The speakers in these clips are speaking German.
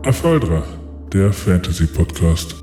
Afaldra, der Fantasy-Podcast.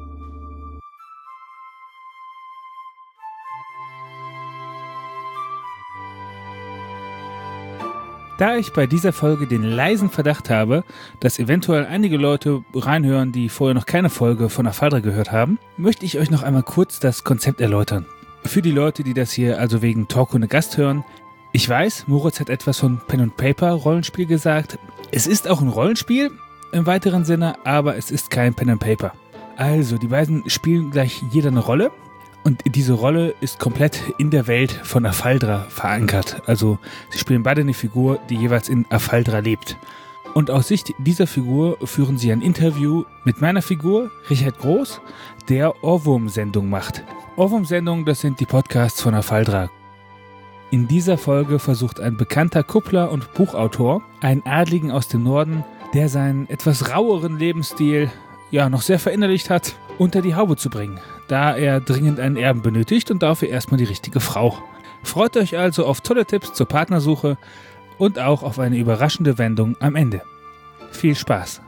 Da ich bei dieser Folge den leisen Verdacht habe, dass eventuell einige Leute reinhören, die vorher noch keine Folge von Afaldra gehört haben, möchte ich euch noch einmal kurz das Konzept erläutern. Für die Leute, die das hier also wegen Talk ohne Gast hören, ich weiß, Moritz hat etwas von Pen and Paper Rollenspiel gesagt. Es ist auch ein Rollenspiel im weiteren Sinne, aber es ist kein Pen and Paper. Also, die beiden spielen gleich jeder eine Rolle und diese Rolle ist komplett in der Welt von Afaldra verankert. Also, sie spielen beide eine Figur, die jeweils in Afaldra lebt. Und aus Sicht dieser Figur führen sie ein Interview mit meiner Figur, Richard Groß, der Ohrwurm-Sendung macht. Ohrwurm-Sendungen, das sind die Podcasts von Afaldra. In dieser Folge versucht ein bekannter Kuppler und Buchautor, einen Adligen aus dem Norden, der seinen etwas raueren Lebensstil noch sehr verinnerlicht hat, unter die Haube zu bringen, da er dringend einen Erben benötigt und dafür erstmal die richtige Frau. Freut euch also auf tolle Tipps zur Partnersuche und auch auf eine überraschende Wendung am Ende. Viel Spaß!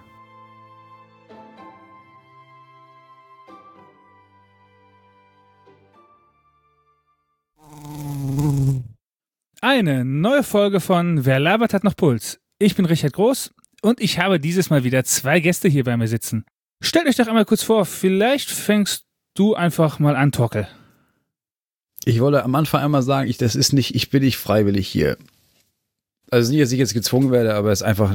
Eine neue Folge von Wer labert hat noch Puls. Ich bin Richard Groß und ich habe dieses Mal wieder 2 Gäste hier bei mir sitzen. Stellt euch doch einmal kurz vor, vielleicht fängst du einfach mal an, Torkel. Ich wollte am Anfang einmal sagen, ich bin nicht freiwillig hier. Also nicht, dass ich jetzt gezwungen werde, aber es ist einfach,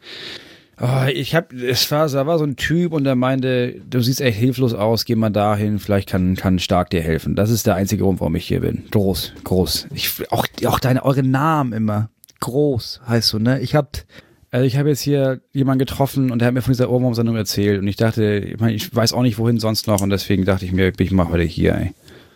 da war so ein Typ und der meinte, du siehst echt hilflos aus, geh mal dahin, vielleicht kann Stark dir helfen. Das ist der einzige Grund, warum ich hier bin. Groß. Auch eure Namen immer. Groß heißt du, ne? Ich habe jetzt hier jemanden getroffen und der hat mir von dieser Ohrwurm-Sendung erzählt und ich dachte, ich weiß auch nicht, wohin sonst noch und deswegen dachte ich mir, bin ich mal heute hier, ey.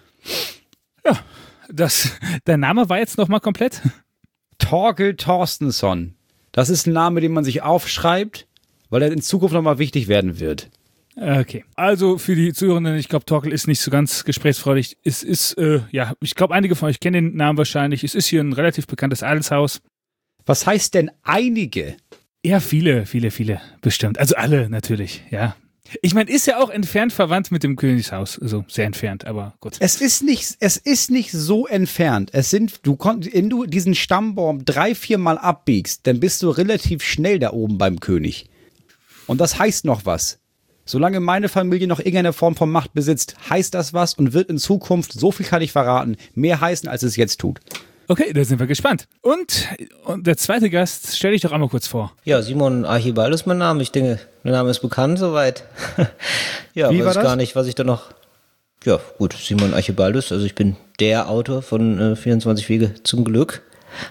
Ja, dein Name war jetzt nochmal komplett? Torkel Torstensson. Das ist ein Name, den man sich aufschreibt, weil er in Zukunft nochmal wichtig werden wird. Okay, also für die Zuhörenden, ich glaube, Torkel ist nicht so ganz gesprächsfreudig. Es ist, ich glaube, einige von euch kennen den Namen wahrscheinlich. Es ist hier ein relativ bekanntes Adelshaus. Was heißt denn einige? Ja, viele, bestimmt. Also alle natürlich, ja. Ich meine, ist ja auch entfernt verwandt mit dem Königshaus. Also sehr entfernt, aber gut. Es ist nicht so entfernt. Wenn du diesen Stammbaum 3-4 Mal abbiegst, dann bist du relativ schnell da oben beim König. Und das heißt noch was. Solange meine Familie noch irgendeine Form von Macht besitzt, heißt das was und wird in Zukunft, so viel kann ich verraten, mehr heißen, als es jetzt tut. Okay, da sind wir gespannt. Und der zweite Gast, stell dich doch einmal kurz vor. Ja, Simon Archibald ist mein Name. Ich denke, der Name ist bekannt soweit. Ja, wie weiß ich gar nicht, was ich da noch... Ja, gut, Simon Archibaldus. Also ich bin der Autor von 24 Wege zum Glück.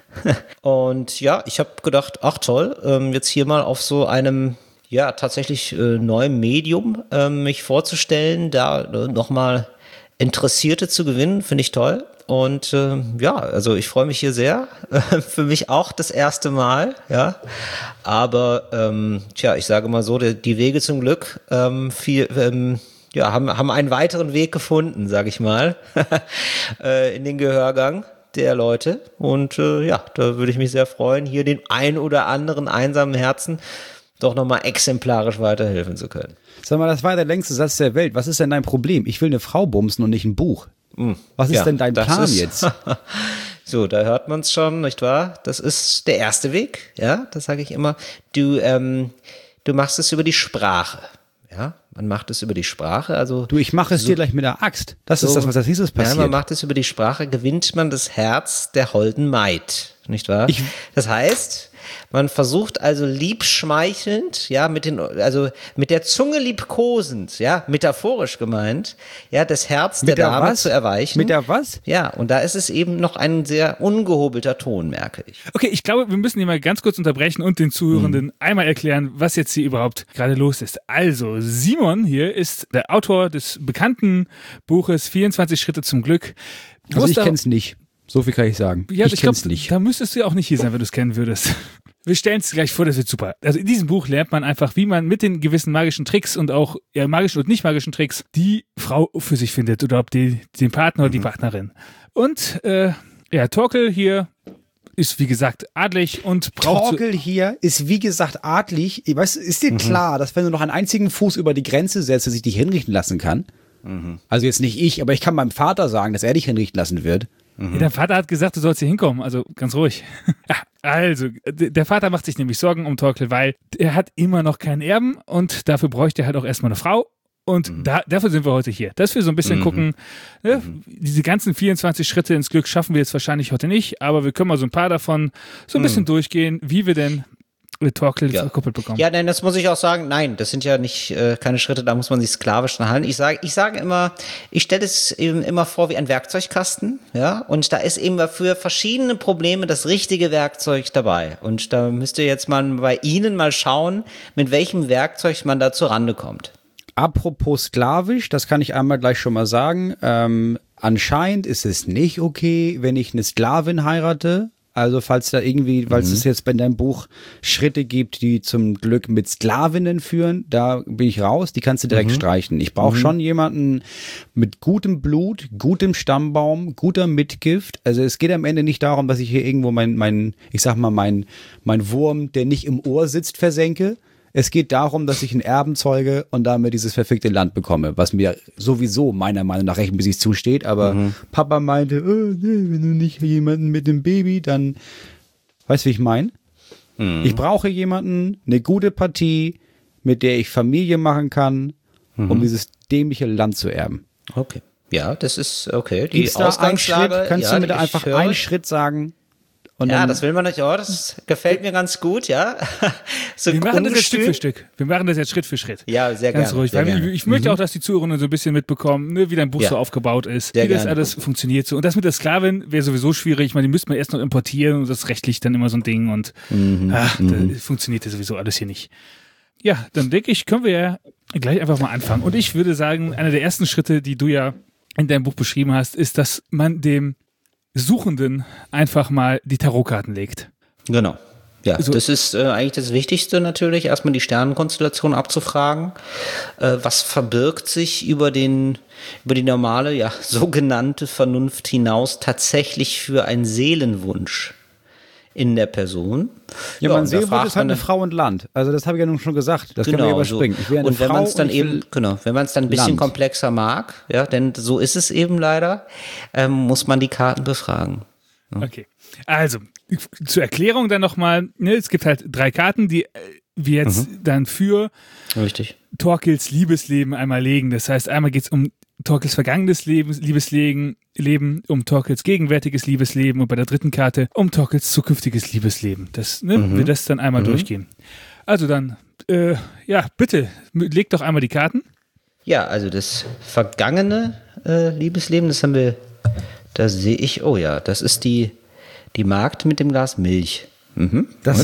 Und ja, ich habe gedacht, ach toll, jetzt hier mal auf so einem... Ja, tatsächlich neuen Medium mich vorzustellen, da nochmal Interessierte zu gewinnen, finde ich toll. Und also ich freue mich hier sehr. Für mich auch das erste Mal, ja. Aber ich sage mal so, die Wege zum Glück haben einen weiteren Weg gefunden, sage ich mal, in den Gehörgang der Leute. Und da würde ich mich sehr freuen, hier den ein oder anderen einsamen Herzen doch nochmal exemplarisch weiterhelfen zu können. Sag mal, das war der längste Satz der Welt. Was ist denn dein Problem? Ich will eine Frau bumsen und nicht ein Buch. Was ist denn dein Plan jetzt? So, da hört man es schon, nicht wahr? Das ist der erste Weg, ja, das sage ich immer. Du machst es über die Sprache, ja, man macht es über die Sprache, also... Du, ich mache es dir gleich mit der Axt. Das ist das, was als nächstes passiert. Ja, man macht es über die Sprache, gewinnt man das Herz der holden Maid, nicht wahr? Das heißt... Man versucht also liebschmeichelnd, ja, mit der Zunge liebkosend, ja, metaphorisch gemeint, ja, das Herz der Dame zu erweichen. Mit der was? Ja, und da ist es eben noch ein sehr ungehobelter Ton, merke ich. Okay, ich glaube, wir müssen hier mal ganz kurz unterbrechen und den Zuhörenden einmal erklären, was jetzt hier überhaupt gerade los ist. Also, Simon hier ist der Autor des bekannten Buches 24 Schritte zum Glück. Also ich kenn's nicht. So viel kann ich sagen. Ja, ich kenn's nicht. Da müsstest du ja auch nicht hier sein, wenn du es kennen würdest. Wir stellen es gleich vor, das wird super. Also in diesem Buch lernt man einfach, wie man mit den gewissen magischen Tricks und auch magischen und nicht magischen Tricks die Frau für sich findet oder ob den Partner oder die Partnerin. Und Torkel hier ist wie gesagt adlig und braucht... Torkel hier ist wie gesagt adlig. Weißt, ist dir klar, dass wenn du noch einen einzigen Fuß über die Grenze setzt, dass ich dich hinrichten lassen kann? Also jetzt nicht ich, aber ich kann meinem Vater sagen, dass er dich hinrichten lassen wird. Ja, der Vater hat gesagt, du sollst hier hinkommen, also ganz ruhig. Ja, also, der Vater macht sich nämlich Sorgen um Torkel, weil er hat immer noch keinen Erben und dafür bräuchte er halt auch erstmal eine Frau. Und dafür sind wir heute hier. Dass wir so ein bisschen gucken, ne, diese ganzen 24 Schritte ins Glück schaffen wir jetzt wahrscheinlich heute nicht, aber wir können mal so ein paar davon so ein bisschen durchgehen, wie wir denn mit Torkel verkuppelt bekommen. Ja, nein, das muss ich auch sagen. Nein, das sind ja nicht keine Schritte, da muss man sich sklavisch dran halten. Ich sage immer, ich stelle es eben immer vor wie ein Werkzeugkasten, ja, und da ist eben für verschiedene Probleme das richtige Werkzeug dabei. Und da müsst ihr jetzt mal bei Ihnen mal schauen, mit welchem Werkzeug man da zur Rande kommt. Apropos sklavisch, das kann ich einmal gleich schon mal sagen. Anscheinend ist es nicht okay, wenn ich eine Sklavin heirate. Also falls da irgendwie, weil es jetzt bei deinem Buch Schritte gibt, die zum Glück mit Sklavinnen führen, da bin ich raus, die kannst du direkt streichen. Ich brauche schon jemanden mit gutem Blut, gutem Stammbaum, guter Mitgift. Also es geht am Ende nicht darum, dass ich hier irgendwo mein Wurm, der nicht im Ohr sitzt, versenke. Es geht darum, dass ich einen Erben zeuge und damit dieses verfickte Land bekomme, was mir sowieso meiner Meinung nach rechtmäßig zusteht. Aber Papa meinte, nee, wenn du nicht jemanden mit dem Baby, dann, weißt du, wie ich meine? Ich brauche jemanden, eine gute Partie, mit der ich Familie machen kann, um dieses dämliche Land zu erben. Okay. Ja, das ist okay. Die Gibt's da einen Schritt? Kannst du mir da einfach einen Schritt sagen? Und ja, dann, das will man nicht. Oh, das gefällt mir ganz gut, ja. So wir machen das jetzt Stück ungestüm. für Stück. Wir machen das jetzt Schritt für Schritt. Ja, sehr Ganz gerne. ruhig. Sehr Weil gerne. ich möchte auch, dass die Zuhörer so ein bisschen mitbekommen, ne, wie dein Buch Ja. so aufgebaut ist, Sehr wie das gerne. alles funktioniert so. Und das mit der Sklavin wäre sowieso schwierig. Ich meine, die müsste man erst noch importieren und das ist rechtlich dann immer so ein Ding und da funktioniert ja sowieso alles hier nicht. Ja, dann denke ich, können wir ja gleich einfach mal anfangen. Und ich würde sagen, einer der ersten Schritte, die du ja in deinem Buch beschrieben hast, ist, dass man dem Suchenden einfach mal die Tarotkarten legt. Genau. Ja, Also- das ist eigentlich das Wichtigste natürlich, erstmal die Sternenkonstellation abzufragen. Was verbirgt sich über die normale, ja, sogenannte Vernunft hinaus tatsächlich für ein Seelenwunsch in der Person? ja, man und da sehen fragt ist halt man eine Frau und Land. Also das habe ich ja nun schon gesagt. Das können wir Genau, überspringen. so. Ich wäre eine Und wenn Frau man es dann und ich will eben, genau, wenn man es dann ein bisschen Land. komplexer mag, ja, denn so ist es eben leider, muss man die Karten befragen. Okay, also zur Erklärung dann nochmal, ne, es gibt halt 3 Karten, die wir jetzt dann für Richtig. Torkels Liebesleben einmal legen. Das heißt, einmal geht es um Torkels vergangenes Liebesleben, um Torkels gegenwärtiges Liebesleben und bei der dritten Karte um Torkels zukünftiges Liebesleben. Das, ne, wir das dann einmal durchgehen. Also dann, ja, bitte, leg doch einmal die Karten. Ja, also das vergangene Liebesleben, das haben wir, da sehe ich, oh ja, das ist die Magd mit dem Glas Milch. Das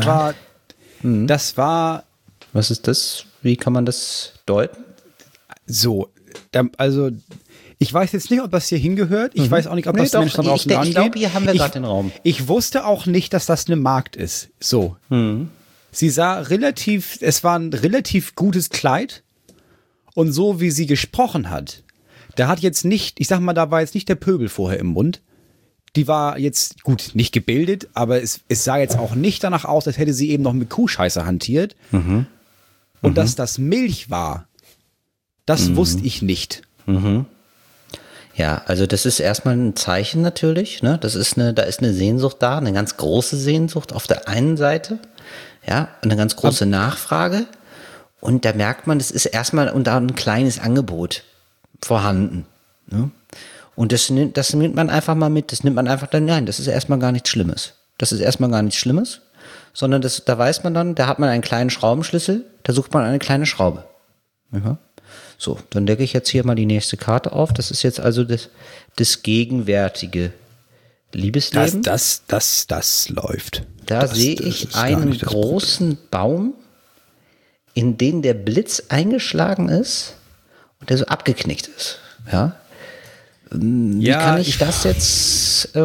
war Was ist das? Wie kann man das deuten? so. Also, ich weiß jetzt nicht, ob das hier hingehört. Ich weiß auch nicht, ob Nee, das doch, Menschen da draußen ich angeht. glaube, hier haben wir gerade den Raum. Ich wusste auch nicht, dass das eine Magd ist. So. Sie sah es war ein relativ gutes Kleid. Und so wie sie gesprochen hat, da hat jetzt nicht, ich sag mal, da war jetzt nicht der Pöbel vorher im Mund. Die war jetzt, gut, nicht gebildet, aber es sah jetzt auch nicht danach aus, als hätte sie eben noch mit Kuhscheiße hantiert. Und dass das Milch war, das wusste ich nicht. Ja, also das ist erstmal ein Zeichen natürlich, ne? Da ist eine Sehnsucht da, eine ganz große Sehnsucht auf der einen Seite, ja, eine ganz große Nachfrage. Und da merkt man, das ist erstmal und da ein kleines Angebot vorhanden. Ne? Und das nimmt man einfach mal mit, das nimmt man einfach dann, nein, das ist erstmal gar nichts Schlimmes. Das ist erstmal gar nichts Schlimmes, sondern da weiß man dann, da hat man einen kleinen Schraubenschlüssel, da sucht man eine kleine Schraube. Ja. So, dann decke ich jetzt hier mal die nächste Karte auf. Das ist jetzt also das gegenwärtige Liebesleben. Das läuft. Da sehe ich einen großen Baum, in den der Blitz eingeschlagen ist und der so abgeknickt ist. Ja. Wie kann ich das jetzt,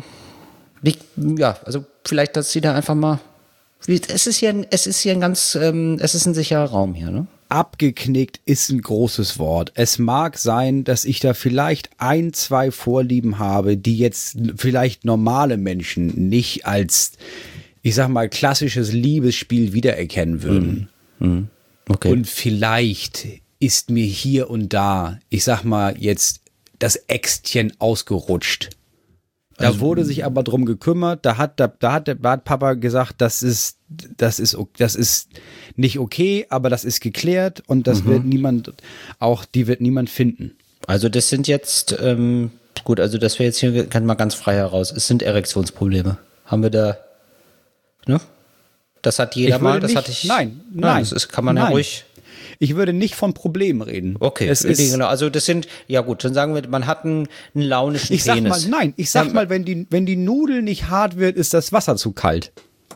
also vielleicht, dass Sie da einfach mal, es ist ein sicherer Raum hier, ne? abgeknickt ist ein großes Wort. Es mag sein, dass ich da vielleicht 1, 2 Vorlieben habe, die jetzt vielleicht normale Menschen nicht als, ich sag mal, klassisches Liebesspiel wiedererkennen würden. Okay. Und vielleicht ist mir hier und da, ich sag mal, jetzt das Äxtchen ausgerutscht. Da wurde sich aber drum gekümmert, da hat Papa gesagt, das ist nicht okay, aber das ist geklärt und das wird niemand finden. Also das sind jetzt, gut, also das wäre jetzt hier, kann mal ganz frei heraus, es sind Erektionsprobleme. Haben wir da, ne? Das hat jeder mal, das hatte ich. Nein. Das kann man ja ruhig. Ich würde nicht von Problemen reden. Okay, genau. Also das sind, ja gut, dann sagen wir, man hat einen launischen Penis. Ich sag mal, wenn die Nudel nicht hart wird, ist das Wasser zu kalt.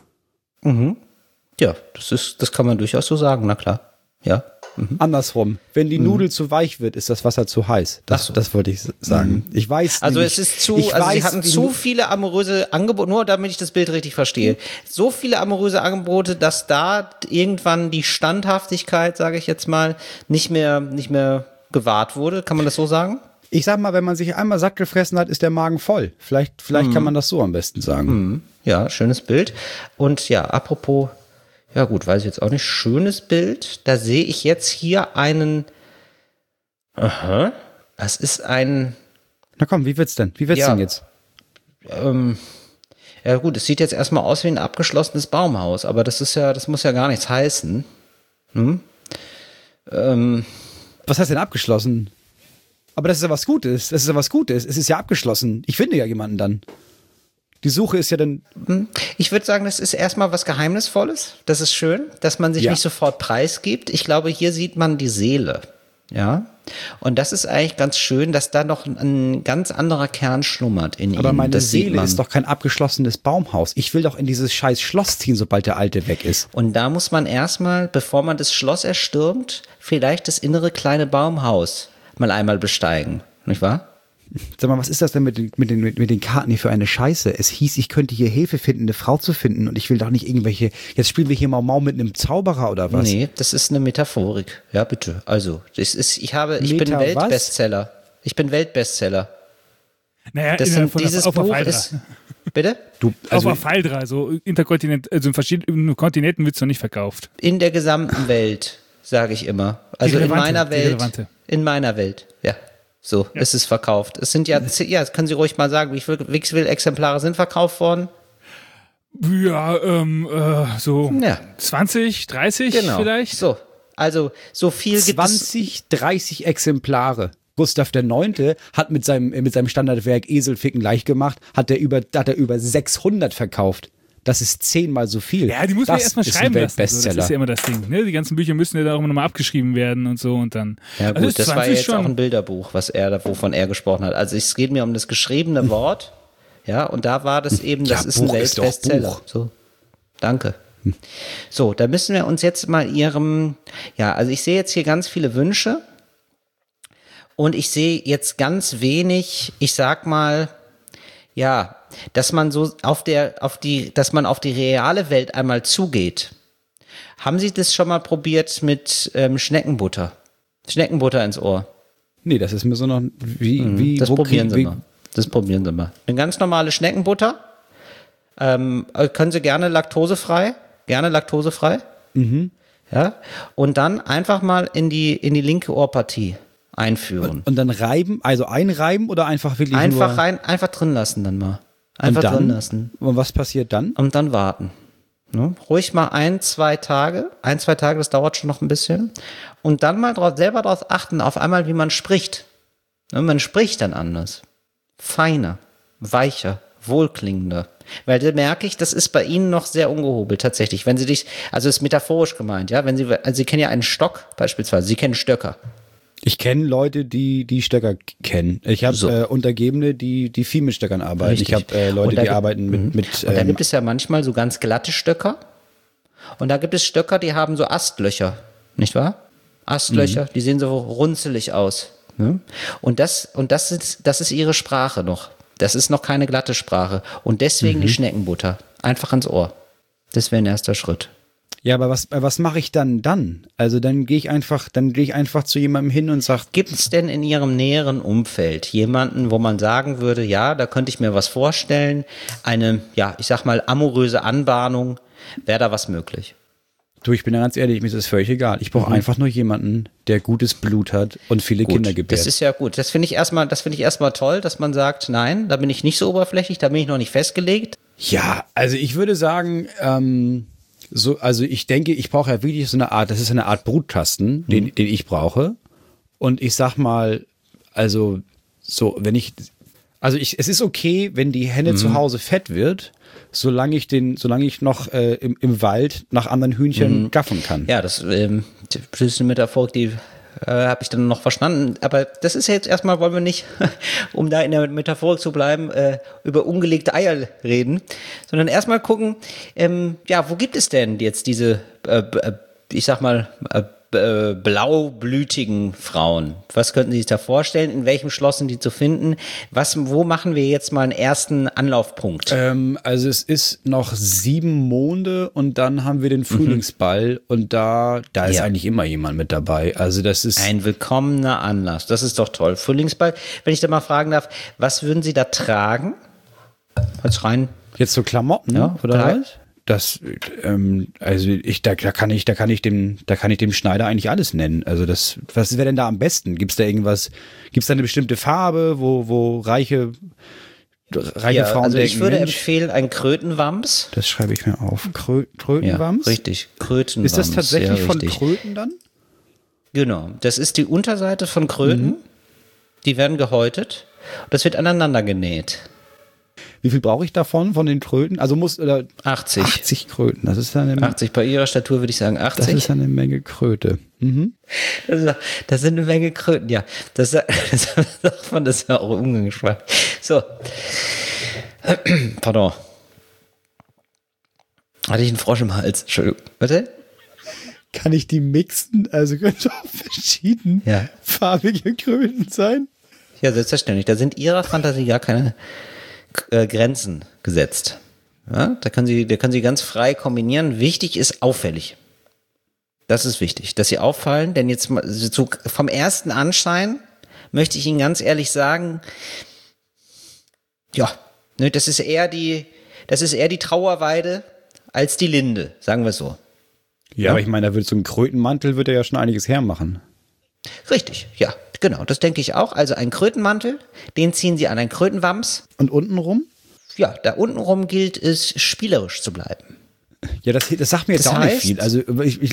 Ja, das kann man durchaus so sagen, na klar. Ja. Andersrum, wenn die Nudel zu weich wird, ist das Wasser zu heiß. Das wollte ich sagen. Ich weiß Also nicht. es ist sie hatten zu viele amoröse Angebote, nur damit ich das Bild richtig verstehe. So viele amoröse Angebote, dass da irgendwann die Standhaftigkeit, sage ich jetzt mal, nicht mehr gewahrt wurde. Kann man das so sagen? Ich sag mal, wenn man sich einmal satt gefressen hat, ist der Magen voll. Vielleicht kann man das so am besten sagen. Ja, schönes Bild. Und ja, apropos, ja gut, weiß ich jetzt auch nicht, schönes Bild. Da sehe ich jetzt hier einen, das ist ein, Na komm, wie wird's denn? Wie wird's denn jetzt? ja gut, es sieht jetzt erstmal aus wie ein abgeschlossenes Baumhaus, aber das muss ja gar nichts heißen. Was heißt denn abgeschlossen? Aber das ist ja was Gutes. Es ist ja abgeschlossen. Ich finde ja jemanden dann. Die Suche ist ja dann. Ich würde sagen, das ist erstmal was Geheimnisvolles. Das ist schön, dass man sich nicht sofort preisgibt. Ich glaube, hier sieht man die Seele. Ja. Und das ist eigentlich ganz schön, dass da noch ein ganz anderer Kern schlummert in ihm. Aber meine das Seele ist doch kein abgeschlossenes Baumhaus. Ich will doch in dieses scheiß Schloss ziehen, sobald der Alte weg ist. Und da muss man erstmal, bevor man das Schloss erstürmt, vielleicht das innere kleine Baumhaus mal einmal besteigen. Nicht wahr? Sag mal, was ist das denn mit den Karten hier für eine Scheiße? Es hieß, ich könnte hier Hilfe finden, eine Frau zu finden und ich will doch nicht irgendwelche, jetzt spielen wir hier Mau mit einem Zauberer oder was? Nee, das ist eine Metaphorik. Ja, bitte. Also, ich bin Weltbestseller. Ich bin Weltbestseller. Naja, dieses Buch ist, bitte? Auf Afaldra, so Interkontinent, also in verschiedenen Kontinenten wird es noch nicht verkauft. In der gesamten Welt, sage ich immer. Also in meiner Welt, ja. So, ist es verkauft. Es sind das können Sie ruhig mal sagen, wie viele Exemplare sind verkauft worden? Ja, 20, 30 vielleicht? So, also so viel gibt es. 20, 30 Exemplare. Gustav IX. hat mit seinem Standardwerk Eselficken leicht gemacht, hat er über 600 verkauft. Das ist 10-mal so viel. Ja, die muss man erstmal schreiben lassen. So, das ist ja immer das Ding. Ne? Die ganzen Bücher müssen ja da auch nochmal abgeschrieben werden und so und dann. Ja gut, also das war jetzt auch ein Bilderbuch, wovon er gesprochen hat. Also es geht mir um das geschriebene Wort. Ja, und da war das eben, das ist ein Weltbestseller. So, danke. So, da müssen wir uns jetzt mal also ich sehe jetzt hier ganz viele Wünsche und ich sehe jetzt ganz wenig, ich sag mal, ja, dass man so dass man auf die reale Welt einmal zugeht. Haben Sie das schon mal probiert mit Schneckenbutter? Schneckenbutter ins Ohr. Nee, das ist mir so noch das probieren Sie mal. Eine ganz normale Schneckenbutter. Können Sie gerne laktosefrei. Ja. Und dann einfach mal in die linke Ohrpartie einführen. Und dann reiben, also einreiben oder einfach wirklich einfach drin lassen dann mal. Drin lassen. Und was passiert dann? Und dann warten. Ne? Ruhig mal 1-2 Tage. 1-2 Tage, das dauert schon noch ein bisschen. Und dann mal selber darauf achten, auf einmal, wie man spricht. Ne? Man spricht dann anders. Feiner, weicher, wohlklingender. Weil da merke ich, das ist bei Ihnen noch sehr ungehobelt tatsächlich. Wenn Sie also ist metaphorisch gemeint, ja. Sie kennen ja einen Stock beispielsweise, Sie kennen Stöcker. Ich kenne Leute, die Stöcker kennen. Ich habe Untergebene, die viel mit Stöckern arbeiten. Richtig. Ich habe Leute, die arbeiten mit und da gibt es ja manchmal so ganz glatte Stöcker. Und da gibt es Stöcker, die haben so Astlöcher, nicht wahr? Astlöcher, die sehen so runzelig aus. Ne? Und das ist ihre Sprache noch. Das ist noch keine glatte Sprache. Und deswegen die Schneckenbutter. Einfach ins Ohr. Das wäre ein erster Schritt. Ja, aber was mache ich dann? Also dann gehe ich einfach zu jemandem hin und sage, Gibt es denn in Ihrem näheren Umfeld jemanden, wo man sagen würde, ja, da könnte ich mir was vorstellen, eine, ja, ich sag mal, amoröse Anbahnung, wäre da was möglich? du, ich bin da ganz ehrlich, mir ist das völlig egal. Ich brauche einfach nur jemanden, der gutes Blut hat und viele Kinder gebärt. Das ist ja gut. Das finde ich erstmal toll, dass man sagt, nein, da bin ich nicht so oberflächlich, da bin ich noch nicht festgelegt. Ja, also ich würde sagen, also ich denke, ich brauche ja wirklich so eine Art, das ist eine Art Brutkasten, den ich brauche. Und ich sag mal, also so, es ist okay, wenn die Henne zu Hause fett wird, solange ich noch im Wald nach anderen Hühnchen gaffen kann. Ja, das ist eine Metaphor, die habe ich dann noch verstanden. Aber das ist ja jetzt erstmal, wollen wir nicht, um da in der Metaphorik zu bleiben, über ungelegte Eier reden, sondern erstmal gucken, ja, wo gibt es denn jetzt diese, ich sag mal, blaublütigen Frauen? Was könnten Sie sich da vorstellen? In welchem Schloss sind die zu finden? Wo machen wir jetzt mal einen ersten Anlaufpunkt? Also es ist noch 7 Monde und dann haben wir den Frühlingsball und da ist eigentlich immer jemand mit dabei. Also das ist ein willkommener Anlass. Das ist doch toll. Frühlingsball. Wenn ich da mal fragen darf, was würden Sie da tragen? Als rein. Jetzt so Klamotten, Ja, oder Kleid? was? Das, also da kann ich dem Schneider eigentlich alles nennen. Also was wäre denn da am besten? Gibt's da eine bestimmte Farbe, wo reiche Frauen also ich denken, würde Mensch, empfehlen, ein Krötenwams. das schreibe ich mir auf. Krötenwams? Ja, richtig. Krötenwams. Ist das tatsächlich ja, von richtig. Kröten dann? Genau. Das ist die Unterseite von Kröten. Die werden gehäutet. Und das wird aneinander genäht. Wie viel brauche ich davon, von den Kröten? Also 80. 80 Kröten, das ist eine 80. Bei Ihrer Statur würde ich sagen 80. Das ist eine Menge Kröte. Mhm. Das sind eine Menge Kröten, ja. Das sagt man, das ist ja auch umgangssprachlich. So. Pardon. Hatte ich einen Frosch im Hals? Entschuldigung. Warte. Kann ich die mixen? Also könnte auch verschiedenfarbige Kröten sein? Ja, selbstverständlich. Da sind Ihrer Fantasie gar keine Grenzen gesetzt. Ja, da können Sie ganz frei kombinieren. Wichtig ist auffällig. Das ist wichtig, dass Sie auffallen, denn jetzt so vom ersten Anschein möchte ich Ihnen ganz ehrlich sagen, ja, ne, das ist eher die Trauerweide als die Linde, sagen wir so. Ja, aber ich meine, da wird so ein Krötenmantel wird ja schon einiges hermachen. Richtig, ja, genau, das denke ich auch. Also ein Krötenmantel, den ziehen Sie an, ein Krötenwams. Und untenrum? Ja, da untenrum gilt es, spielerisch zu bleiben. Ja, das sagt mir jetzt Das auch nicht heißt- viel. Also,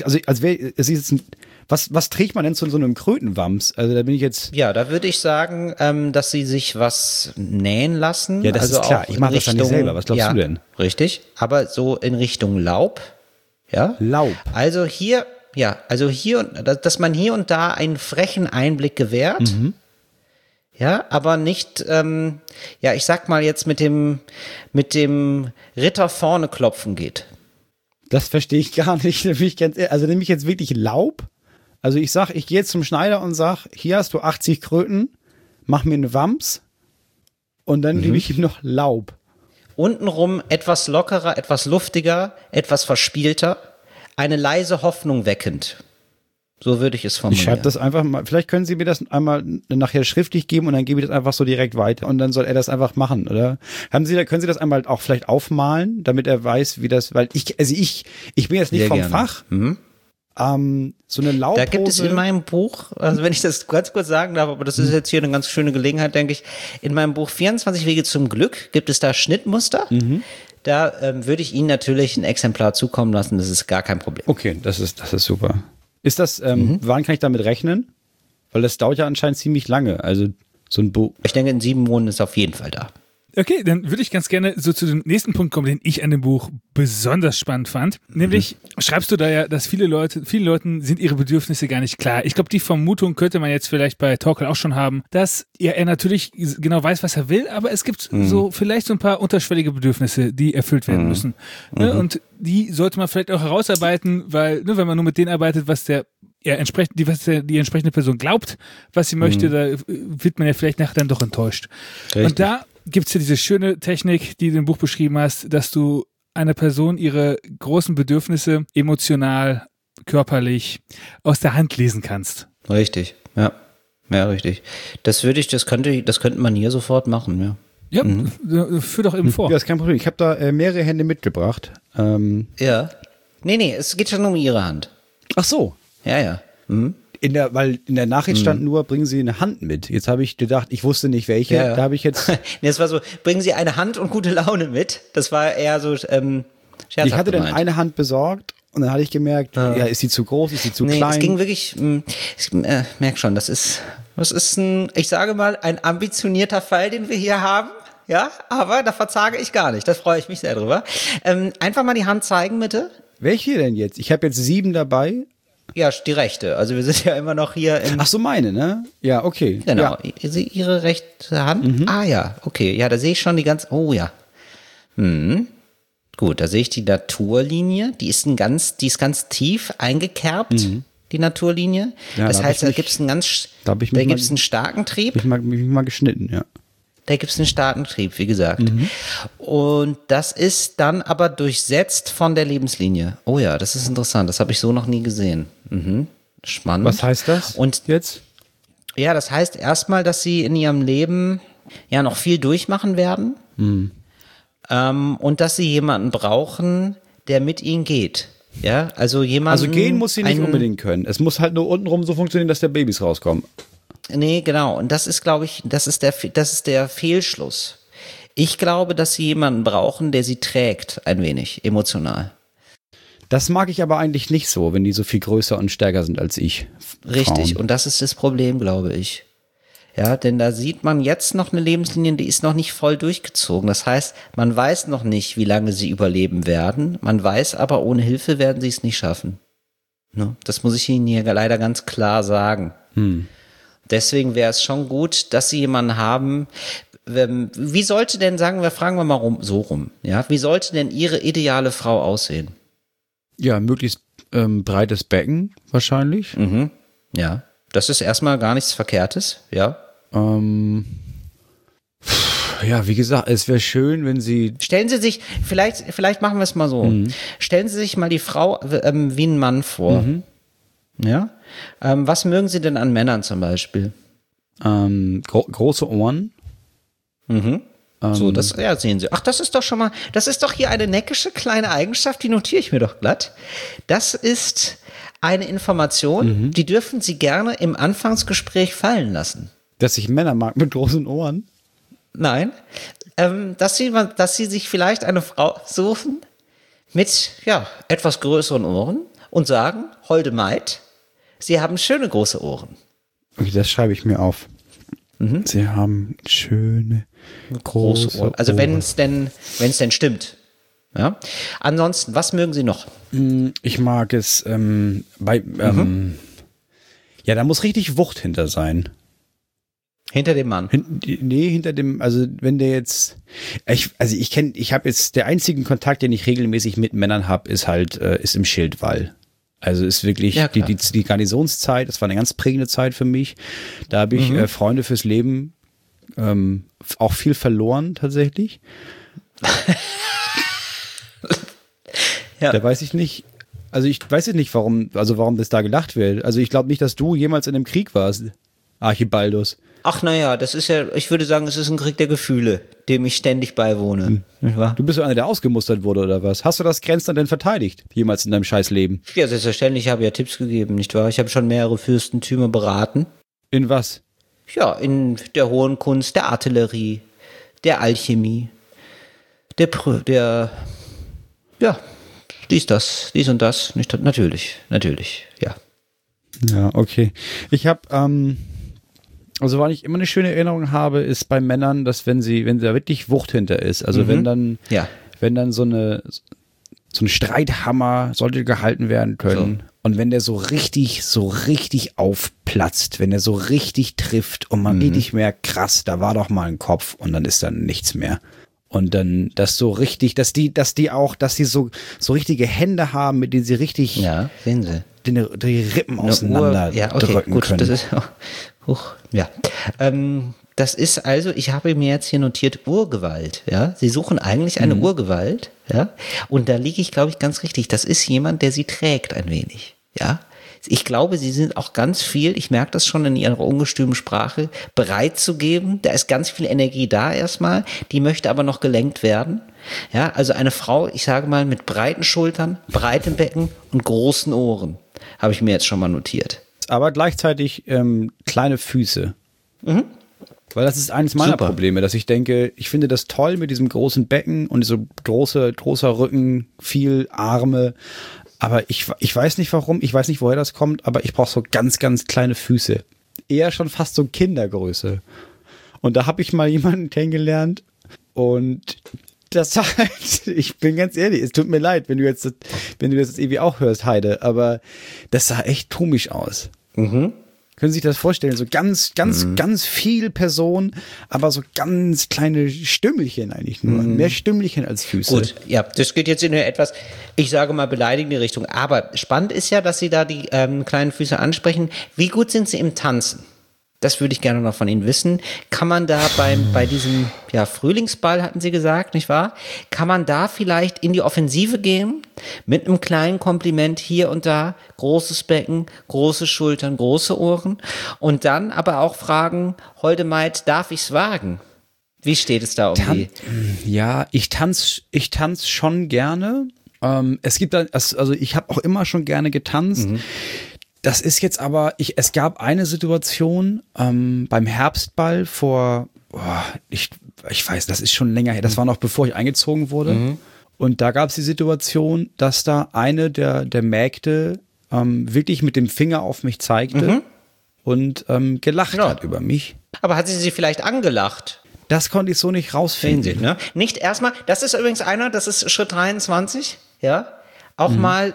was trägt man denn zu so einem Krötenwams? Also, da bin ich jetzt. Ja, da würde ich sagen, dass Sie sich was nähen lassen. Ja, das also ist klar. auch Ich in mache das ja nicht Richtung- selber. Was glaubst du denn? Richtig, aber so in Richtung Laub. Ja. Laub. Also hier, dass man hier und da einen frechen Einblick gewährt. Ja, aber nicht, ich sag mal jetzt mit dem Ritter vorne klopfen geht. Das verstehe ich gar nicht. Also, nehme ich jetzt wirklich Laub? Also, ich gehe jetzt zum Schneider und sag, hier hast du 80 Kröten, mach mir einen Wams und dann gebe ich ihm noch Laub. Untenrum etwas lockerer, etwas luftiger, etwas verspielter, eine leise Hoffnung weckend. So würde ich es Ich formulieren. schreibe das einfach mal, vielleicht können Sie mir das einmal nachher schriftlich geben und dann gebe ich das einfach so direkt weiter und dann soll er das einfach machen, oder? Können Sie das einmal auch vielleicht aufmalen, damit er weiß, wie das, weil ich bin jetzt nicht Sehr vom gerne. Fach. So eine Laubhose. Da gibt es in meinem Buch, also wenn ich das ganz kurz sagen darf, aber das ist jetzt hier eine ganz schöne Gelegenheit, denke ich, in meinem Buch 24 Wege zum Glück gibt es da Schnittmuster. Da würde ich Ihnen natürlich ein Exemplar zukommen lassen, das ist gar kein Problem. Okay, das ist super. Ist das, wann kann ich damit rechnen? Weil das dauert ja anscheinend ziemlich lange, also so ein Buch. Ich denke, in 7 Monaten ist auf jeden Fall da. Okay, dann würde ich ganz gerne so zu dem nächsten Punkt kommen, den ich an dem Buch besonders spannend fand. Nämlich schreibst du da ja, dass vielen Leuten sind ihre Bedürfnisse gar nicht klar. Ich glaube, die Vermutung könnte man jetzt vielleicht bei Torkel auch schon haben, dass er natürlich genau weiß, was er will, aber es gibt vielleicht so ein paar unterschwellige Bedürfnisse, die erfüllt werden müssen. Ne? Und die sollte man vielleicht auch herausarbeiten, weil, ne, wenn man nur mit denen arbeitet, was die entsprechende Person glaubt, was sie möchte, da wird man ja vielleicht nachher dann doch enttäuscht. Richtig. Und da gibt's ja diese schöne Technik, die du im Buch beschrieben hast, dass du einer Person ihre großen Bedürfnisse emotional, körperlich aus der Hand lesen kannst. Richtig, ja. Ja, richtig. Das könnte man hier sofort machen, ja. Ja, führ doch eben vor. Ja, ist kein Problem. Ich habe da mehrere Hände mitgebracht. Ja. Nee, es geht schon um Ihre Hand. Ach so. Ja. Mhm. Weil in der Nachricht stand nur, bringen Sie eine Hand mit. Jetzt habe ich gedacht, ich wusste nicht welche. Ja. Da habe ich jetzt. Nee, es war so, bringen Sie eine Hand und gute Laune mit. Das war eher so scherzhaft Ich hatte dann gemeint. eine Hand besorgt und dann hatte ich gemerkt, ist sie zu groß, ist sie zu klein? Es ging wirklich, ich merke schon, das ist ich sage mal, ein ambitionierter Fall, den wir hier haben. Ja, aber da verzage ich gar nicht. Da freue ich mich sehr drüber. Einfach mal die Hand zeigen, bitte. Welche denn jetzt? Ich habe jetzt 7 dabei. Ja, die rechte. Also wir sind ja immer noch hier im... Ach so, meine, ne? Ja, okay. Genau, Ja. Ihre rechte Hand? Ah ja, okay. Ja, da sehe ich schon die ganz... Oh ja. Gut, da sehe ich die Naturlinie. Die ist ganz tief eingekerbt, die Naturlinie. Ja, das da heißt, hab da ich gibt es einen da hab ich mich einen starken Trieb. Ich mag mal geschnitten, ja. Da gibt es einen starken Trieb, wie gesagt. Und das ist dann aber durchsetzt von der Lebenslinie. Oh ja, das ist interessant. Das habe ich so noch nie gesehen. Spannend. Was heißt das Und jetzt? ja, das heißt erstmal, dass sie in ihrem Leben ja noch viel durchmachen werden. Und dass sie jemanden brauchen, der mit ihnen geht. Ja, also jemanden. Also gehen muss sie nicht unbedingt können. Es muss halt nur untenrum so funktionieren, dass der Babys rauskommen. Nee, genau. Und das ist, glaube ich, das ist der Fehlschluss. Ich glaube, dass sie jemanden brauchen, der sie trägt, ein wenig, emotional. Das mag ich aber eigentlich nicht so, wenn die so viel größer und stärker sind als ich. Richtig. Frauen. Und das ist das Problem, glaube ich. Ja, denn da sieht man jetzt noch eine Lebenslinie, die ist noch nicht voll durchgezogen. Das heißt, man weiß noch nicht, wie lange sie überleben werden. Man weiß aber, ohne Hilfe werden sie es nicht schaffen. Ne? Das muss ich Ihnen hier leider ganz klar sagen. Deswegen wäre es schon gut, dass Sie jemanden haben. Wie sollte denn, fragen wir mal rum, ja? Wie sollte denn Ihre ideale Frau aussehen? Ja, möglichst breites Becken wahrscheinlich. Ja, das ist erstmal gar nichts Verkehrtes, ja. Ja, wie gesagt, es wäre schön, wenn sie. Stellen Sie sich, vielleicht machen wir es mal so. Stellen Sie sich mal die Frau wie ein Mann vor. Ja. Was mögen Sie denn an Männern zum Beispiel? Große Ohren. So, ja, sehen Sie. Ach, das ist doch hier eine neckische kleine Eigenschaft, die notiere ich mir doch glatt. Das ist eine Information, die dürfen Sie gerne im Anfangsgespräch fallen lassen. Dass ich Männer mag mit großen Ohren? Nein, dass Sie sich vielleicht eine Frau suchen mit, etwas größeren Ohren und sagen, holde Maid, Sie haben schöne große Ohren. Okay, das schreibe ich mir auf. Sie haben schöne große Ohren. Also wenn es denn stimmt. Ja. Ansonsten, was mögen Sie noch? Ich mag es ja, da muss richtig Wucht hinter sein. Hinter dem Mann? Hinter dem, also wenn der jetzt, ich habe jetzt, der einzige Kontakt, den ich regelmäßig mit Männern habe, ist halt, ist im Schildwall. Also ist wirklich die Garnisonszeit, das war eine ganz prägende Zeit für mich. Da habe ich Freunde fürs Leben auch viel verloren tatsächlich. Ja. Da weiß ich nicht, also ich weiß jetzt nicht, warum das da gelacht wird. Also ich glaube nicht, dass du jemals in einem Krieg warst, Archibaldus. Ach naja, das ist ja, ich würde sagen, es ist ein Krieg der Gefühle, dem ich ständig beiwohne. Nicht wahr? Du bist so einer, der ausgemustert wurde, oder was? Hast du das Grenzland denn verteidigt, jemals in deinem scheiß Leben? Ja, selbstverständlich, ich habe ja Tipps gegeben, nicht wahr? Ich habe schon mehrere Fürstentümer beraten. In was? Ja, in der hohen Kunst, der Artillerie, der Alchemie, dies und das, nicht, natürlich, ja. Ja, okay. Ich habe, also weil ich immer eine schöne Erinnerung habe, ist bei Männern, dass wenn da wirklich Wucht hinter ist, also wenn dann so ein Streithammer sollte gehalten werden können und wenn der so richtig aufplatzt, wenn der so richtig trifft und man richtig merkt, krass, da war doch mal ein Kopf und dann ist dann nichts mehr. Und dann das so richtig, dass die so richtige Hände haben, mit denen sie richtig sehen Sie. Die Rippen auseinander drücken gut, können. Das ist ja. Das ist also, ich habe mir jetzt hier notiert, Urgewalt, ja. Sie suchen eigentlich eine Urgewalt, ja. Und da liege ich, glaube ich, ganz richtig. Das ist jemand, der sie trägt ein wenig, ja. Ich glaube, sie sind auch ganz viel, ich merke das schon in ihrer ungestümen Sprache, bereit zu geben. Da ist ganz viel Energie da erstmal, die möchte aber noch gelenkt werden. Ja, also eine Frau, ich sage mal, mit breiten Schultern, breitem Becken und großen Ohren, habe ich mir jetzt schon mal notiert. Aber gleichzeitig kleine Füße. Weil das ist eines meiner Probleme, dass ich denke, ich finde das toll mit diesem großen Becken und so großer Rücken, viel Arme. Aber ich weiß nicht warum, ich weiß nicht, woher das kommt, aber ich brauche so ganz, ganz kleine Füße. Eher schon fast so Kindergröße. Und da habe ich mal jemanden kennengelernt und das halt, ich bin ganz ehrlich, es tut mir leid, wenn du das jetzt irgendwie auch hörst, Heide, aber das sah echt komisch aus. Können Sie sich das vorstellen? So ganz viel Person, aber so ganz kleine Stümmelchen eigentlich nur. Mehr Stümmelchen als Füße. Gut, ja, das geht jetzt in eine etwas, ich sage mal, beleidigende Richtung. Aber spannend ist ja, dass Sie da die kleinen Füße ansprechen. Wie gut sind Sie im Tanzen? Das würde ich gerne noch von Ihnen wissen. Kann man da bei diesem Frühlingsball, hatten Sie gesagt, nicht wahr? Kann man da vielleicht in die Offensive gehen? Mit einem kleinen Kompliment hier und da, großes Becken, große Schultern, große Ohren. Und dann aber auch fragen, Holde Maid, darf ich's wagen? Wie steht es da um die? Ja, ich tanz schon gerne. Es gibt dann, also ich habe auch immer schon gerne getanzt. Das ist jetzt aber, es gab eine Situation beim Herbstball vor, ich weiß, das ist schon länger her, das war noch bevor ich eingezogen wurde. Und da gab es die Situation, dass da eine der Mägde wirklich mit dem Finger auf mich zeigte und gelacht hat über mich. Aber hat sie vielleicht angelacht? Das konnte ich so nicht rausfinden. Ne? Nicht erstmal, das ist übrigens das ist Schritt 23, ja. Auch mal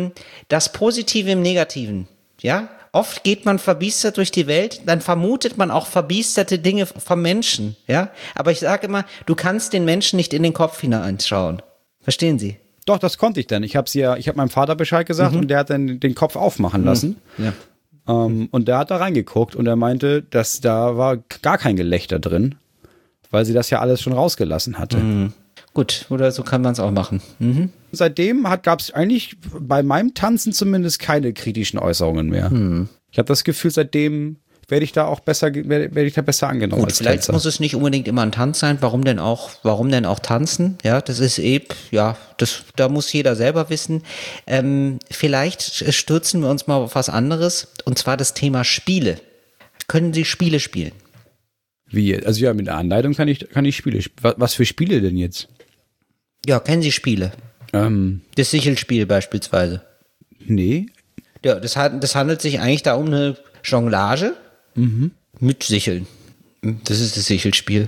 das Positive im Negativen. Ja, oft geht man verbiestert durch die Welt, dann vermutet man auch verbiesterte Dinge vom Menschen, ja. Aber ich sage immer, du kannst den Menschen nicht in den Kopf hineinschauen. Verstehen Sie? Doch, das konnte ich dann. Ich habe meinem Vater Bescheid gesagt und der hat dann den Kopf aufmachen lassen. Ja. Und der hat da reingeguckt und er meinte, dass da war gar kein Gelächter drin, weil sie das ja alles schon rausgelassen hatte. Gut, oder so kann man es auch machen. Seitdem gab es eigentlich bei meinem Tanzen zumindest keine kritischen Äußerungen mehr. Ich habe das Gefühl, seitdem werde ich da besser angenommen. Gut, als vielleicht Tänzer. muss es nicht unbedingt immer ein Tanz sein. Warum denn auch tanzen? Ja, das ist da muss jeder selber wissen. Vielleicht stürzen wir uns mal auf was anderes, und zwar das Thema Spiele. Können Sie Spiele spielen? Wie? Also ja, mit der Anleitung kann ich Spiele. Was für Spiele denn jetzt? Ja, kennen Sie Spiele? Das Sichelspiel beispielsweise. Nee. Ja, das handelt sich eigentlich da um eine Jonglage mit Sicheln. Das ist das Sichelspiel.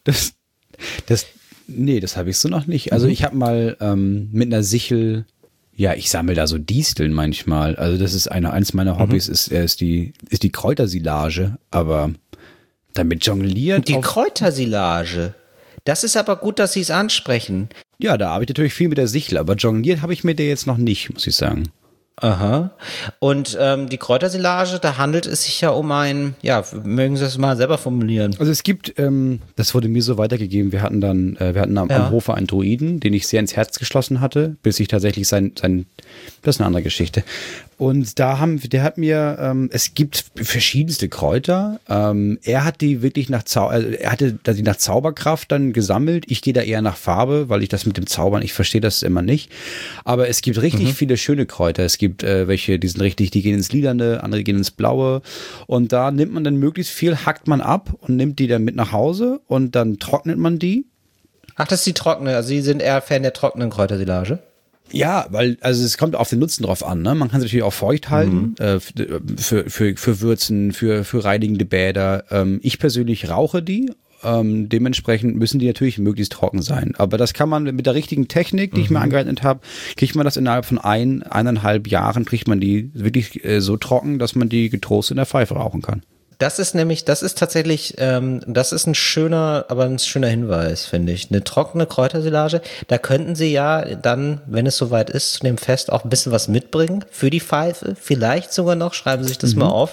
Nee, das habe ich so noch nicht. Also ich habe mal mit einer Sichel, ja, ich sammle da so Disteln manchmal. Also das ist eins meiner Hobbys, ist die Kräutersilage, aber damit jongliert. Die Kräutersilage. Das ist aber gut, dass Sie es ansprechen. Ja, da habe ich natürlich viel mit der Sichel, aber jongliert habe ich mit der jetzt noch nicht, muss ich sagen. Aha. Und die Kräutersilage, da handelt es sich ja um mögen Sie das mal selber formulieren? Also es gibt, das wurde mir so weitergegeben, wir hatten am Hofe einen Druiden, den ich sehr ins Herz geschlossen hatte, bis ich tatsächlich das ist eine andere Geschichte. Und der hat mir, es gibt verschiedenste Kräuter. Er hat die wirklich nach Zauberkraft dann gesammelt. Ich gehe da eher nach Farbe, weil ich das mit dem Zaubern, ich verstehe das immer nicht. Aber es gibt richtig viele schöne Kräuter. Es gibt welche, die gehen ins Lilane, andere gehen ins Blaue. Und da nimmt man dann möglichst viel, hackt man ab und nimmt die dann mit nach Hause und dann trocknet man die. Ach, das ist die trockene, also Sie sind eher Fan der trockenen Kräutersilage? Ja, weil, also es kommt auf den Nutzen drauf an, ne? Man kann es natürlich auch feucht halten, für Würzen, für reinigende Bäder. Ich persönlich rauche die, dementsprechend müssen die natürlich möglichst trocken sein. Aber das kann man mit der richtigen Technik, die ich mir angeeignet habe, kriegt man das innerhalb von 1,5 Jahren, kriegt man die wirklich so trocken, dass man die getrost in der Pfeife rauchen kann. Das ist tatsächlich, das ist ein schöner Hinweis, finde ich. Eine trockene Kräutersilage, da könnten Sie ja dann, wenn es soweit ist, zu dem Fest auch ein bisschen was mitbringen für die Pfeife. Vielleicht sogar noch, schreiben Sie sich das mal auf.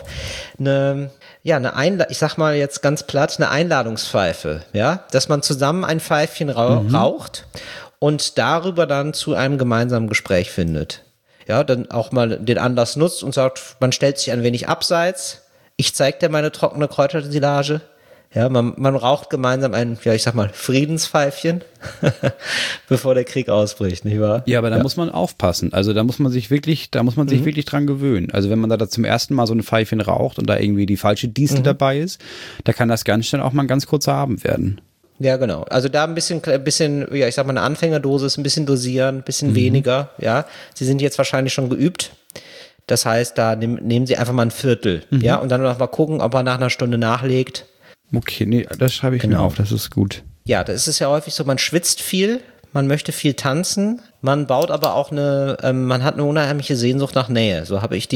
Ich sag mal jetzt ganz platt, eine Einladungspfeife, ja, dass man zusammen ein Pfeifchen raucht und darüber dann zu einem gemeinsamen Gespräch findet. Ja, dann auch mal den Anlass nutzt und sagt, man stellt sich ein wenig abseits. Ich zeig dir meine trockene Kräutersilage. Ja, man raucht gemeinsam ein, ja, ich sag mal, Friedenspfeifchen, bevor der Krieg ausbricht, nicht wahr? Ja, aber da muss man aufpassen. Also da muss man sich wirklich dran gewöhnen. Also wenn man da zum ersten Mal so ein Pfeifchen raucht und da irgendwie die falsche Distel dabei ist, da kann das ganz schnell auch mal ein ganz kurzer Abend werden. Ja, genau. Also da ein bisschen, ja, ich sag mal, eine Anfängerdosis, ein bisschen dosieren, ein bisschen weniger, ja. Sie sind jetzt wahrscheinlich schon geübt. Das heißt, da nehmen Sie einfach mal ein Viertel, ja, und dann noch mal gucken, ob er nach einer Stunde nachlegt. Okay, nee, das schreibe ich mir auf, das ist gut. Ja, das ist ja häufig so, man schwitzt viel, man möchte viel tanzen, man baut aber auch man hat eine unheimliche Sehnsucht nach Nähe. So habe ich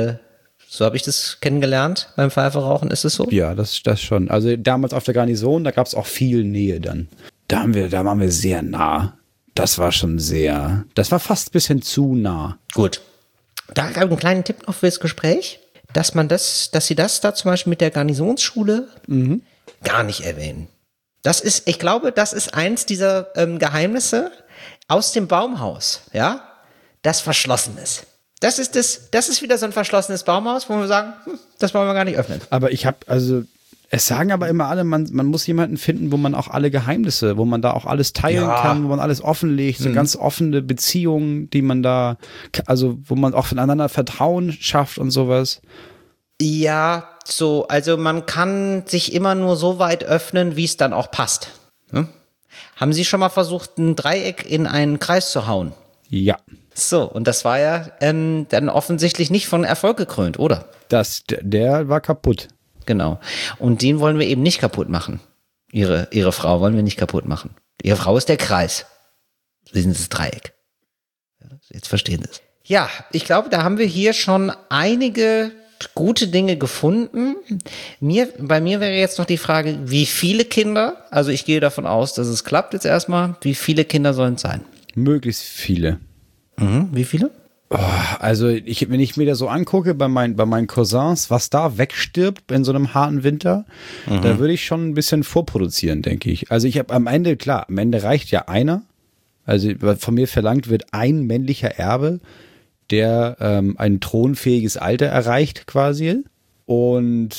das kennengelernt beim Pfeiferauchen, ist es so? Ja, das schon. Also damals auf der Garnison, da gab es auch viel Nähe dann. Da waren wir sehr nah. Das war fast ein bisschen zu nah. Gut. Da gab einen kleinen Tipp noch fürs Gespräch, dass Sie das da zum Beispiel mit der Garnisonsschule gar nicht erwähnen. Ich glaube, das ist eins dieser Geheimnisse aus dem Baumhaus, ja, das verschlossen ist. Das ist wieder so ein verschlossenes Baumhaus, wo wir sagen, das wollen wir gar nicht öffnen. Aber es sagen aber immer alle, man muss jemanden finden, wo man auch alle Geheimnisse, wo man da auch alles teilen kann, wo man alles offenlegt, so ganz offene Beziehungen, die man da, also wo man auch voneinander Vertrauen schafft und sowas. Ja, also man kann sich immer nur so weit öffnen, wie es dann auch passt. Hm? Haben Sie schon mal versucht, ein Dreieck in einen Kreis zu hauen? Ja. So, und das war ja dann offensichtlich nicht von Erfolg gekrönt, oder? Der war kaputt. Genau. Und den wollen wir eben nicht kaputt machen. Ihre Frau wollen wir nicht kaputt machen. Ihre Frau ist der Kreis. Sie sind das Dreieck. Jetzt verstehen Sie es. Ja, ich glaube, da haben wir hier schon einige gute Dinge gefunden. Bei mir wäre jetzt noch die Frage, wie viele Kinder, also ich gehe davon aus, dass es klappt jetzt erstmal, wie viele Kinder sollen es sein? Möglichst viele. Wie viele? Also wenn ich mir das so angucke bei meinen Cousins, was da wegstirbt in so einem harten Winter, da würde ich schon ein bisschen vorproduzieren, denke ich. Also ich habe am Ende reicht ja einer. Also von mir verlangt wird ein männlicher Erbe, der ein thronfähiges Alter erreicht quasi. Und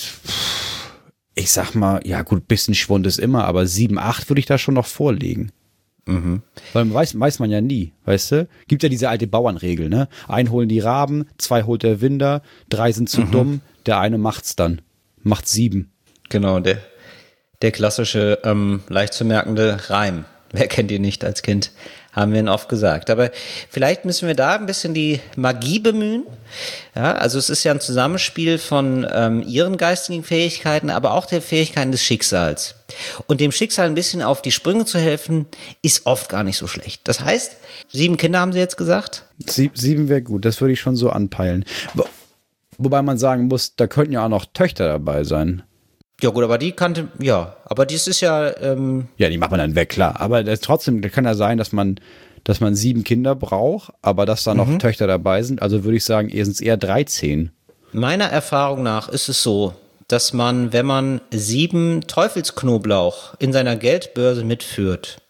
ich sag mal, ja gut, bisschen Schwund ist immer, aber 7, 8 würde ich da schon noch vorlegen. Weil weiß man ja nie, weißt du? Gibt ja diese alte Bauernregel, ne? 1 holen die Raben, 2 holt der Winder, 3 sind zu dumm, der eine macht's dann. Macht 7. Genau, der klassische, leicht zu merkende Reim. Wer kennt ihn nicht als Kind? Haben wir ihn oft gesagt. Aber vielleicht müssen wir da ein bisschen die Magie bemühen. Ja, also es ist ja ein Zusammenspiel von ihren geistigen Fähigkeiten, aber auch der Fähigkeiten des Schicksals. Und dem Schicksal ein bisschen auf die Sprünge zu helfen, ist oft gar nicht so schlecht. Das heißt, 7 Kinder haben Sie jetzt gesagt? 7 wäre gut, das würde ich schon so anpeilen. Wobei man sagen muss, da könnten ja auch noch Töchter dabei sein. Ja gut, aber aber dies ist ja... Ja, die macht man dann weg, klar. Aber trotzdem kann ja sein, dass man 7 Kinder braucht, aber dass da noch Töchter dabei sind. Also würde ich sagen, sind es eher 13. Meiner Erfahrung nach ist es so, dass man, wenn man 7 Teufelsknoblauch in seiner Geldbörse mitführt,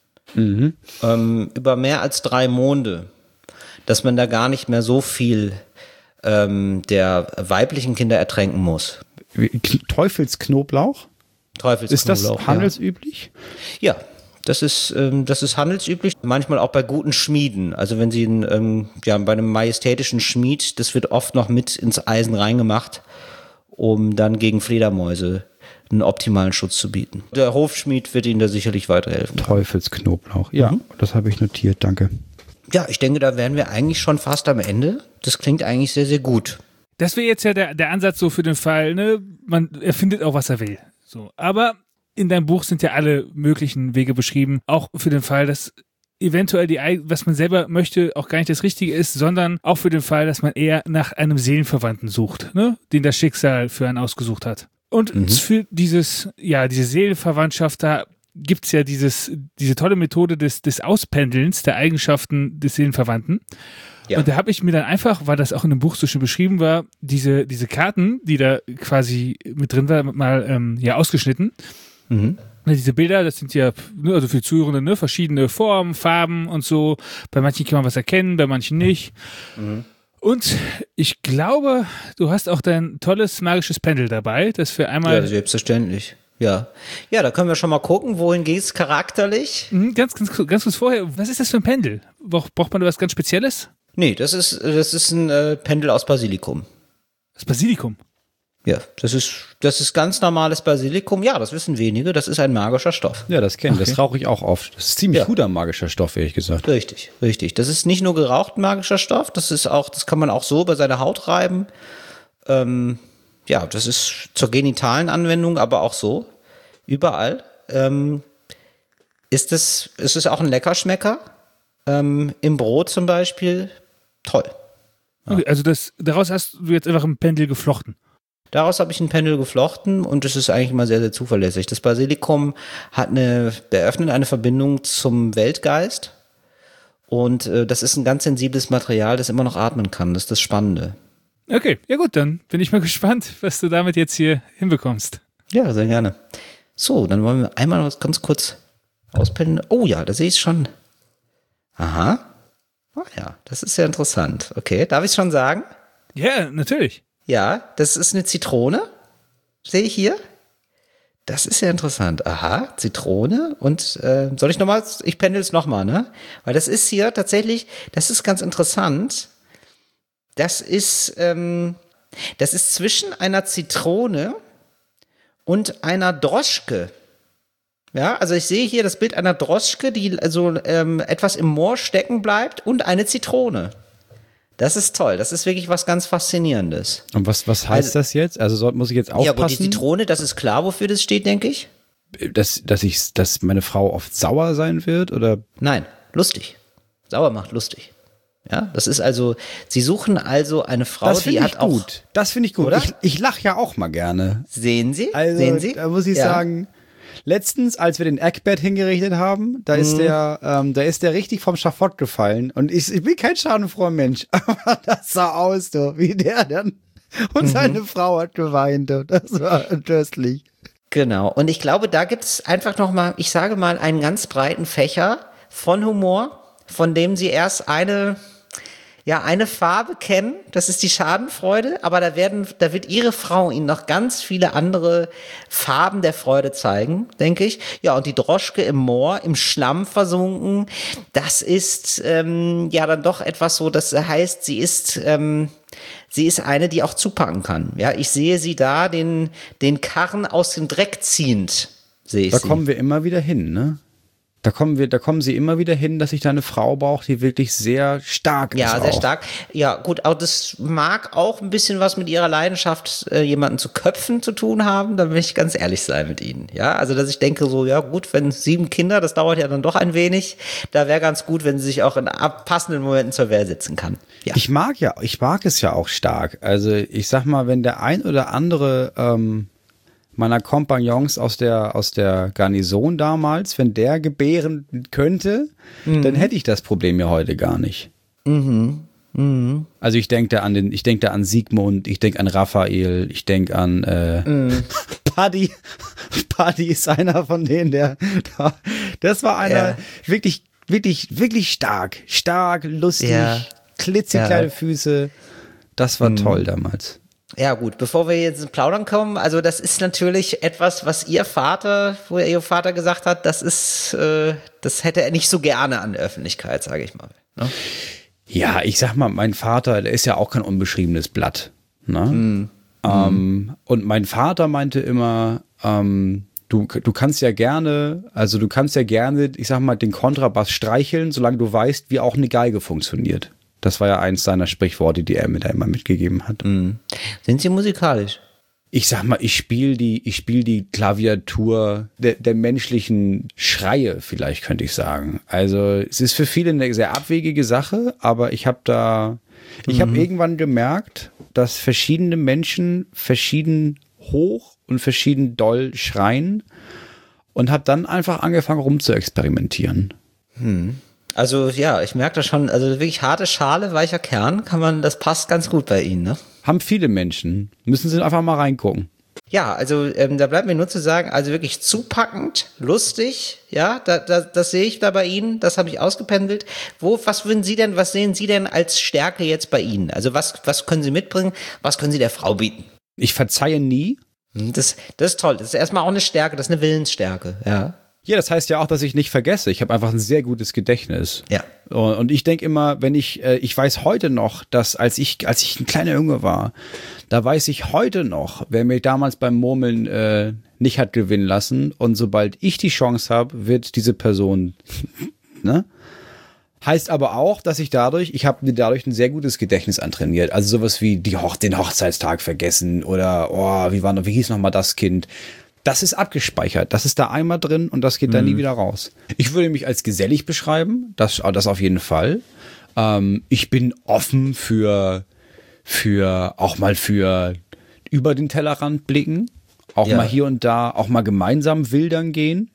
über mehr als 3 Monde, dass man da gar nicht mehr so viel der weiblichen Kinder ertränken muss. Teuffelsknoblauch? Ist das handelsüblich? Ja, das ist handelsüblich. Manchmal auch bei guten Schmieden. Also wenn Sie bei einem majestätischen Schmied, das wird oft noch mit ins Eisen reingemacht, um dann gegen Fledermäuse einen optimalen Schutz zu bieten. Der Hofschmied wird Ihnen da sicherlich weiterhelfen. Teufelsknoblauch. Ja, das habe ich notiert. Danke. Ja, ich denke, da wären wir eigentlich schon fast am Ende. Das klingt eigentlich sehr, sehr gut. Das wäre jetzt ja der Ansatz so für den Fall, ne? Er findet auch, was er will. So. Aber in deinem Buch sind ja alle möglichen Wege beschrieben, auch für den Fall, dass eventuell was man selber möchte, auch gar nicht das Richtige ist, sondern auch für den Fall, dass man eher nach einem Seelenverwandten sucht, ne? Den das Schicksal für einen ausgesucht hat. Und für diese Seelenverwandtschaft, da gibt es ja diese tolle Methode des Auspendelns der Eigenschaften des Seelenverwandten. Ja. Und da habe ich mir dann einfach, weil das auch in dem Buch so schön beschrieben war, diese Karten, die da quasi mit drin war, mal ausgeschnitten. Diese Bilder, das sind ja, also für Zuhörende, ne, verschiedene Formen, Farben und so. Bei manchen kann man was erkennen, bei manchen nicht. Und ich glaube, du hast auch dein tolles magisches Pendel dabei, das für einmal... Ja, selbstverständlich. Ja, da können wir schon mal gucken, wohin geht es charakterlich. Ganz kurz vorher, was ist das für ein Pendel? Braucht man da was ganz Spezielles? Nee, das ist ein Pendel aus Basilikum. Das Basilikum? Ja, das ist ganz normales Basilikum. Ja, das wissen wenige, das ist ein magischer Stoff. Ja, das kenne ich, das rauche ich auch oft. Das ist ziemlich guter magischer Stoff, ehrlich gesagt. Richtig. Das ist nicht nur geraucht magischer Stoff, das kann man auch so bei seiner Haut reiben. Das ist zur genitalen Anwendung, aber auch so, überall. Ist es auch ein Leckerschmecker? Im Brot zum Beispiel, toll. Okay, also daraus hast du jetzt einfach ein Pendel geflochten? Daraus habe ich ein Pendel geflochten und es ist eigentlich immer sehr, sehr zuverlässig. Das Basilikum eröffnet eine Verbindung zum Weltgeist und das ist ein ganz sensibles Material, das immer noch atmen kann. Das ist das Spannende. Okay, ja gut, dann bin ich mal gespannt, was du damit jetzt hier hinbekommst. Ja, sehr gerne. So, dann wollen wir einmal was ganz kurz auspendeln. Oh ja, da sehe ich es schon. Aha. Oh ja, das ist ja interessant. Okay, darf ich es schon sagen? Ja, natürlich. Ja, das ist eine Zitrone. Sehe ich hier? Das ist ja interessant. Aha, Zitrone. Und soll ich nochmal? Ich pendel es nochmal, ne? Weil das ist hier tatsächlich, das ist ganz interessant. Das ist zwischen einer Zitrone und einer Droschke. Ja, also ich sehe hier das Bild einer Droschke, die also etwas im Moor stecken bleibt und eine Zitrone. Das ist toll. Das ist wirklich was ganz Faszinierendes. Und was heißt das jetzt? Also muss ich jetzt aufpassen? Ja, aber die Zitrone, das ist klar, wofür das steht, denke ich. Dass meine Frau oft sauer sein wird, oder? Nein, lustig. Sauer macht lustig. Ja, das ist also, sie suchen also eine Frau, die hat auch... Das finde ich gut. Ich lache ja auch mal gerne. Sehen Sie? Also, Sehen Sie? Da muss ich sagen, letztens, als wir den Eckbett hingerichtet haben, da ist der richtig vom Schafott gefallen. Und ich bin kein schadenfroher Mensch, aber das sah aus, wie der dann... Und seine Frau hat geweint. Das war tröstlich. Genau. Und ich glaube, da gibt es einfach nochmal, ich sage mal, einen ganz breiten Fächer von Humor, von dem Sie erst eine Farbe kennen, das ist die Schadenfreude, aber da wird Ihre Frau Ihnen noch ganz viele andere Farben der Freude zeigen, denke ich. Ja, und die Droschke im Moor, im Schlamm versunken, das ist dann doch etwas so, das heißt, sie ist eine, die auch zupacken kann. Ja, ich sehe sie da, den Karren aus dem Dreck ziehend, sehe ich sie. Da kommen wir immer wieder hin, ne? Da kommen sie immer wieder hin, dass ich da eine Frau brauche, die wirklich sehr stark ist. Ja, sehr stark. Ja, gut, aber das mag auch ein bisschen was mit ihrer Leidenschaft, jemanden zu köpfen zu tun haben. Da will ich ganz ehrlich sein mit Ihnen. Ja, also dass ich denke so, ja gut, wenn 7 Kinder, das dauert ja dann doch ein wenig. Da wäre ganz gut, wenn sie sich auch in passenden Momenten zur Wehr setzen kann. Ja. Ich mag es ja auch stark. Also ich sag mal, wenn der ein oder andere meiner Kompagnons aus der Garnison damals, wenn der gebären könnte, dann hätte ich das Problem ja heute gar nicht. Also ich denke da an Sigmund, ich denke an Raphael, ich denke an Paddy. Paddy ist einer von denen, das war einer wirklich, wirklich, wirklich stark, lustig, klitzekleine Füße. Das war toll damals. Ja gut, bevor wir jetzt ins Plaudern kommen, also das ist natürlich etwas, was Ihr Vater gesagt hat, das hätte er nicht so gerne an der Öffentlichkeit, sage ich mal. Ne? Ja, ich sag mal, mein Vater, der ist ja auch kein unbeschriebenes Blatt. Ne? Und mein Vater meinte immer, du kannst ja gerne, ich sag mal, den Kontrabass streicheln, solange du weißt, wie auch eine Geige funktioniert. Das war ja eins seiner Sprichworte, die er mir da immer mitgegeben hat. Sind Sie musikalisch? Ich sag mal, ich spiele die Klaviatur der menschlichen Schreie, vielleicht könnte ich sagen. Also es ist für viele eine sehr abwegige Sache, aber ich habe irgendwann gemerkt, dass verschiedene Menschen verschieden hoch und verschieden doll schreien und habe dann einfach angefangen rumzuexperimentieren. Also ja, ich merke das schon, also wirklich harte Schale, weicher Kern, das passt ganz gut bei Ihnen, ne? Haben viele Menschen. Müssen Sie einfach mal reingucken. Ja, also da bleibt mir nur zu sagen, also wirklich zupackend, lustig, ja, das sehe ich da bei Ihnen, das habe ich ausgependelt. Was sehen Sie denn als Stärke jetzt bei Ihnen? Also was können Sie mitbringen, was können Sie der Frau bieten? Ich verzeihe nie. Das ist toll, das ist erstmal auch eine Stärke, das ist eine Willensstärke, ja. Ja, das heißt ja auch, dass ich nicht vergesse. Ich habe einfach ein sehr gutes Gedächtnis. Ja. Und ich denke immer, wenn ich weiß heute noch, dass als ich ein kleiner Junge war, da weiß ich heute noch, wer mich damals beim Murmeln nicht hat gewinnen lassen. Und sobald ich die Chance habe, wird diese Person, ne? Heißt aber auch, dass ich habe mir dadurch ein sehr gutes Gedächtnis antrainiert. Also sowas wie den Hochzeitstag vergessen oder, wie hieß noch mal das Kind? Das ist abgespeichert. Das ist da einmal drin und das geht da nie wieder raus. Ich würde mich als gesellig beschreiben. Das auf jeden Fall. Ich bin offen für über den Tellerrand blicken. Auch mal hier und da, auch mal gemeinsam wildern gehen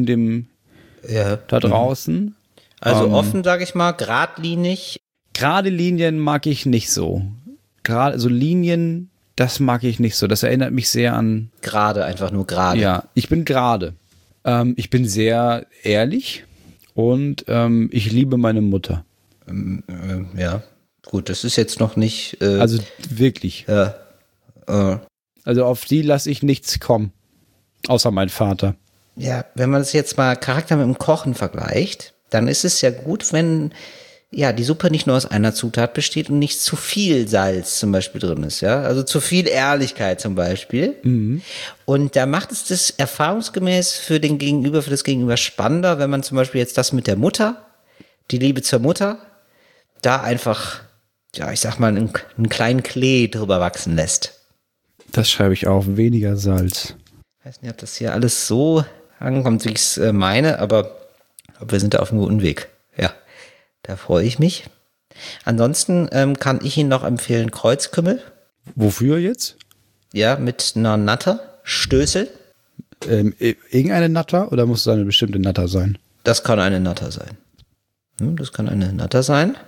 da draußen. Also offen, sage ich mal, geradlinig. Gerade Linien mag ich nicht so. Also Linien, das mag ich nicht so. Das erinnert mich sehr an... Gerade, einfach nur gerade. Ja, ich bin gerade. Ich bin sehr ehrlich und ich liebe meine Mutter. Ja, gut, das ist jetzt noch nicht... also wirklich. Also auf die lasse ich nichts kommen. Außer mein Vater. Ja, wenn man das jetzt mal Charakter mit dem Kochen vergleicht, dann ist es ja gut, wenn... Ja, die Suppe nicht nur aus einer Zutat besteht und nicht zu viel Salz zum Beispiel drin ist, ja. Also zu viel Ehrlichkeit zum Beispiel. Und da macht es das erfahrungsgemäß für das Gegenüber spannender, wenn man zum Beispiel jetzt das mit der Mutter, die Liebe zur Mutter, da einfach, ja, ich sag mal, einen kleinen Klee drüber wachsen lässt. Das schreibe ich auf, weniger Salz. Ich weiß nicht, ob das hier alles so ankommt, wie ich es meine, aber wir sind da auf einem guten Weg, ja. Da freue ich mich. Ansonsten kann ich Ihnen noch empfehlen Kreuzkümmel. Wofür jetzt? Ja, mit einer Natter, Stößel. Irgendeine Natter oder muss es eine bestimmte Natter sein? Das kann eine Natter sein. Das kann eine Natter sein.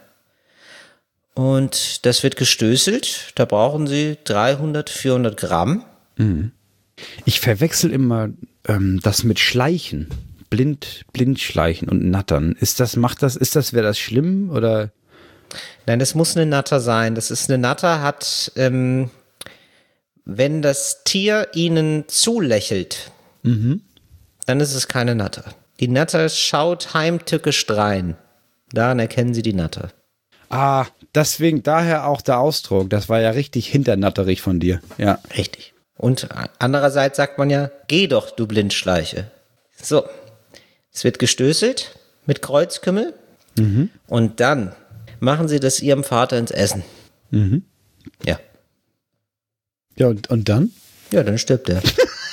Und das wird gestößelt. Da brauchen Sie 300, 400 Gramm. Ich verwechsel immer das mit Schleichen. Blind schleichen und nattern. Wäre das schlimm oder? Nein, das muss eine Natter sein. Eine Natter hat, wenn das Tier ihnen zulächelt, dann ist es keine Natter. Die Natter schaut heimtückisch drein. Daran erkennen Sie die Natter. Ah, deswegen daher auch der Ausdruck. Das war ja richtig hinternatterig von dir. Ja. Richtig. Und andererseits sagt man ja, geh doch, du Blindschleiche. So. Es wird gestößelt mit Kreuzkümmel und dann machen Sie das Ihrem Vater ins Essen. Ja. Ja, und dann? Ja, dann stirbt er.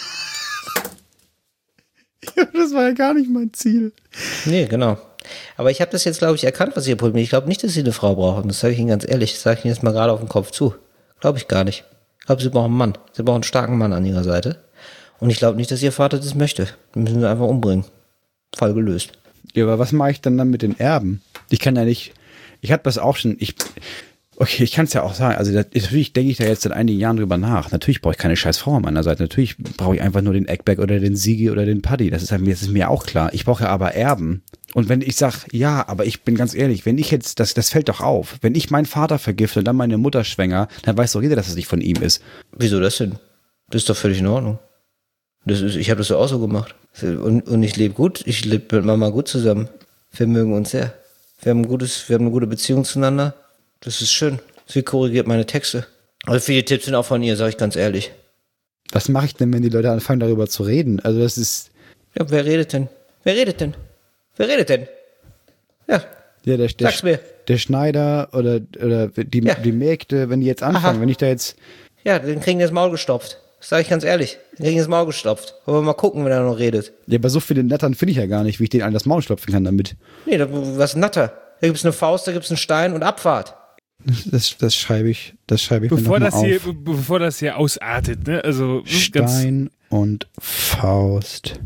Ja, das war ja gar nicht mein Ziel. Nee, genau. Aber ich habe das jetzt, glaube ich, erkannt, was Ihr Problem ist. Ich glaube nicht, dass Sie eine Frau brauchen. Das sage ich Ihnen ganz ehrlich. Das sage ich Ihnen jetzt mal gerade auf den Kopf zu. Glaube ich gar nicht. Ich glaube, Sie brauchen einen Mann. Sie brauchen einen starken Mann an Ihrer Seite. Und ich glaube nicht, dass Ihr Vater das möchte. Den müssen Sie einfach umbringen. Fall gelöst. Ja, aber was mache ich dann mit den Erben? Ich kann ja nicht, ich habe das auch schon, ich kann es ja auch sagen, also natürlich denke ich da jetzt seit einigen Jahren drüber nach. Natürlich brauche ich keine scheiß Frau an meiner Seite. Natürlich brauche ich einfach nur den Eckberg oder den Sigi oder den Paddy. Das ist mir auch klar. Ich brauche ja aber Erben. Und wenn ich sage, ja, aber ich bin ganz ehrlich, wenn ich jetzt, das fällt doch auf, wenn ich meinen Vater vergifte und dann meine Mutter schwänger, dann weiß doch jeder, dass es nicht von ihm ist. Wieso das denn? Das ist doch völlig in Ordnung. Ich habe das ja auch so gemacht. Und ich lebe gut, ich lebe mit Mama gut zusammen. Wir mögen uns sehr. Wir haben eine gute Beziehung zueinander. Das ist schön. Sie korrigiert meine Texte. Also viele Tipps sind auch von ihr, sage ich ganz ehrlich. Was mache ich denn, wenn die Leute anfangen, darüber zu reden? Also das ist... Ja, wer redet denn? Ja, sag's mir. Der Schneider oder die Mägde, wenn die jetzt anfangen, wenn ich da jetzt... Ja, dann kriegen die das Maul gestopft. Das sage ich ganz ehrlich. Dann kriegen die das Maul gestopft. Wollen wir mal gucken, wenn er noch redet. Ja, aber so viele Nattern finde ich ja gar nicht, wie ich denen allen das Maul stopfen kann damit. Nee, was ist ein Natter? Da gibt's eine Faust, da gibt's einen Stein und Abfahrt. Das schreibe ich mir Bevor noch mal das auf. bevor das hier ausartet, ne? Also Stein und Faust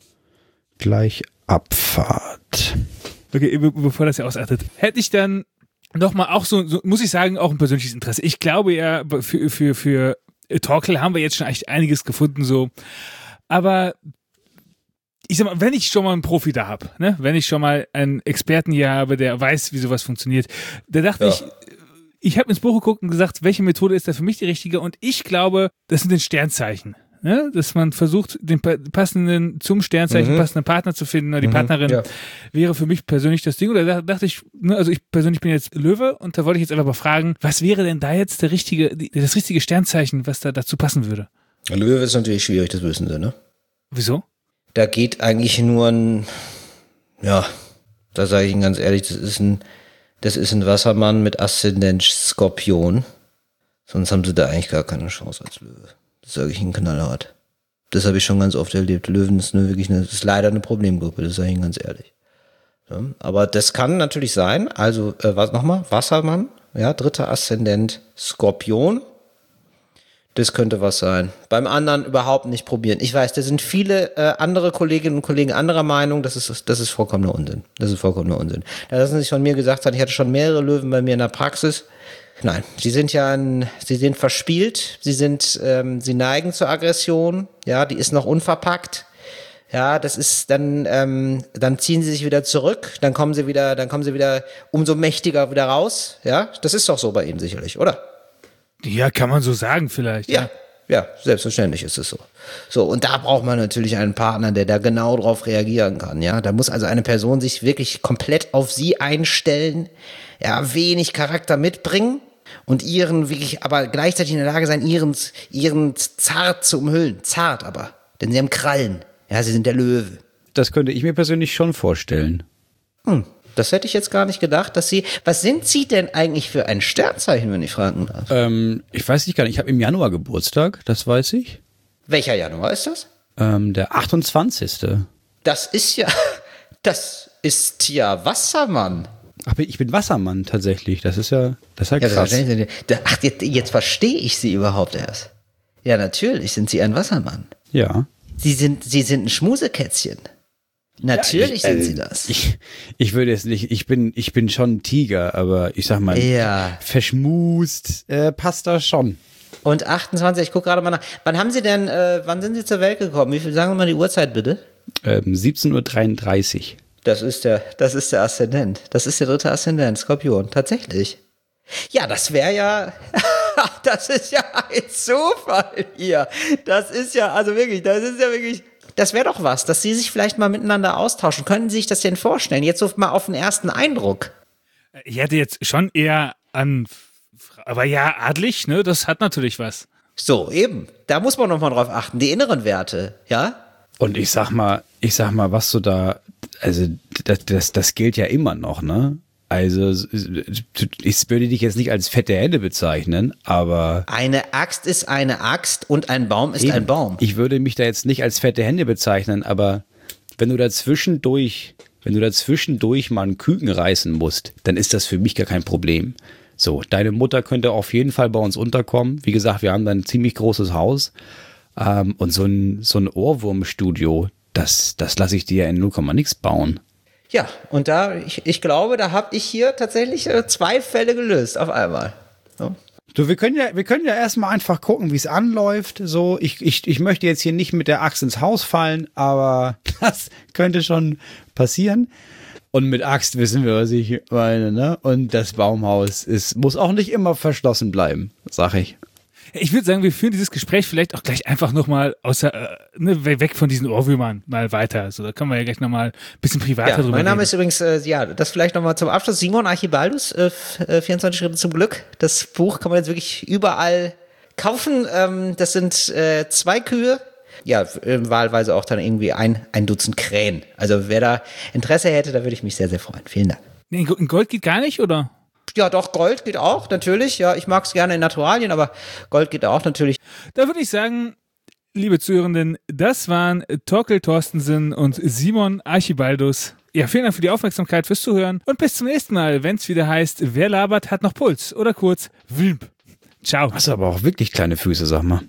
gleich Abfahrt. Okay, bevor das hier ausartet, hätte ich dann nochmal auch so, muss ich sagen, auch ein persönliches Interesse. Ich glaube ja, für Torkel haben wir jetzt schon echt einiges gefunden, so. Aber ich sag mal, wenn ich schon mal einen Profi da habe, ne, wenn ich schon mal einen Experten hier habe, der weiß, wie sowas funktioniert, da dachte ich habe ins Buch geguckt und gesagt, welche Methode ist da für mich die richtige? Und ich glaube, das sind den Sternzeichen. Ne? Dass man versucht, den passenden, zum Sternzeichen passenden Partner zu finden oder die Partnerin wäre für mich persönlich das Ding. Oder da dachte ich, ne, also ich persönlich bin jetzt Löwe und da wollte ich jetzt einfach mal fragen, was wäre denn da jetzt das richtige Sternzeichen, was da dazu passen würde? Löwe ist natürlich schwierig, das wissen Sie, ne? Wieso? Da geht eigentlich nur ein, ja, da sage ich Ihnen ganz ehrlich, das ist ein Wassermann mit Aszendent Skorpion. Sonst haben Sie da eigentlich gar keine Chance als Löwe. Das sage ich Ihnen knallhart. Das habe ich schon ganz oft erlebt. Löwen ist ist leider eine Problemgruppe, das sage ich Ihnen ganz ehrlich. Ja, aber das kann natürlich sein, also, was nochmal? Wassermann, ja, 3. Aszendent Skorpion. Das könnte was sein. Beim anderen überhaupt nicht probieren. Ich weiß, da sind viele andere Kolleginnen und Kollegen anderer Meinung. Das ist vollkommener Unsinn. Das ist vollkommener Unsinn. Da lassen sich von mir gesagt hat, ich hatte schon mehrere Löwen bei mir in der Praxis. Nein, sie sind verspielt. Sie neigen zur Aggression. Ja, die ist noch unverpackt. Ja, das ist dann ziehen sie sich wieder zurück. Dann kommen sie wieder umso mächtiger wieder raus. Ja, das ist doch so bei Ihnen sicherlich, oder? Ja, kann man so sagen vielleicht. Ja, selbstverständlich ist es so. So, und da braucht man natürlich einen Partner, der da genau drauf reagieren kann, ja. Da muss also eine Person sich wirklich komplett auf sie einstellen, ja, wenig Charakter mitbringen und aber gleichzeitig in der Lage sein, ihren Zart zu umhüllen. Zart aber, denn sie haben Krallen. Ja, sie sind der Löwe. Das könnte ich mir persönlich schon vorstellen. Das hätte ich jetzt gar nicht gedacht, was sind Sie denn eigentlich für ein Sternzeichen, wenn ich fragen darf? Ich weiß nicht gar nicht, ich habe im Januar Geburtstag, das weiß ich. Welcher Januar ist das? Der 28. Das ist ja Wassermann. Ach, ich bin Wassermann tatsächlich, das ist ja krass. Ach, jetzt verstehe ich Sie überhaupt erst. Ja, natürlich sind Sie ein Wassermann. Ja. Sie sind ein Schmusekätzchen. Natürlich sind Sie das. Ich würde jetzt nicht, ich bin schon ein Tiger, aber ich sag mal, verschmust passt da schon. Und 28, ich gucke gerade mal nach. Wann sind Sie zur Welt gekommen? Sagen Sie mal die Uhrzeit bitte? 17:33 Uhr. Das ist der Aszendent. Das ist der 3. Aszendent, Skorpion. Tatsächlich. Ja, das ist ja ein Zufall hier. Das wäre doch was, dass Sie sich vielleicht mal miteinander austauschen. Können Sie sich das denn vorstellen? Jetzt so mal auf den ersten Eindruck. Ich hätte jetzt schon eher aber ja, adlig, ne, das hat natürlich was. So, eben. Da muss man nochmal drauf achten. Die inneren Werte, ja? Und ich sag mal, was du da, also das gilt ja immer noch, ne? Also, ich würde dich jetzt nicht als fette Hände bezeichnen, aber... Eine Axt ist eine Axt und ein Baum ist ein Baum. Ich würde mich da jetzt nicht als fette Hände bezeichnen, aber wenn du dazwischendurch mal einen Küken reißen musst, dann ist das für mich gar kein Problem. So, deine Mutter könnte auf jeden Fall bei uns unterkommen. Wie gesagt, wir haben da ein ziemlich großes Haus. Und so ein Ohrwurmstudio, das lasse ich dir in 0, nix bauen. Ja, und ich glaube, da habe ich hier tatsächlich 2 Fälle gelöst auf einmal. So. Du, wir können ja erstmal einfach gucken, wie es anläuft. So, ich möchte jetzt hier nicht mit der Axt ins Haus fallen, aber das könnte schon passieren. Und mit Axt wissen wir, was ich meine, ne? Und das Baumhaus muss auch nicht immer verschlossen bleiben, sag ich. Ich würde sagen, wir führen dieses Gespräch vielleicht auch gleich einfach nochmal weg von diesen Ohrwürmern mal weiter. So, da können wir ja gleich nochmal ein bisschen privater drüber reden. Mein Name ist übrigens, das vielleicht nochmal zum Abschluss, Simon Archibaldus, 24 Schritte zum Glück. Das Buch kann man jetzt wirklich überall kaufen. Das sind 2 Kühe. Ja, wahlweise auch dann irgendwie ein Dutzend Krähen. Also wer da Interesse hätte, da würde ich mich sehr, sehr freuen. Vielen Dank. Nee, in Gold geht gar nicht, oder? Ja, doch, Gold geht auch, natürlich. Ja, ich mag es gerne in Naturalien, aber Gold geht auch natürlich. Da würde ich sagen, liebe Zuhörenden, das waren Torkel Torstensen und Simon Archibaldus. Ja, vielen Dank für die Aufmerksamkeit, fürs Zuhören und bis zum nächsten Mal, wenn es wieder heißt, wer labert, hat noch Puls oder kurz, Wimp. Ciao. Hast du aber auch wirklich kleine Füße, sag mal.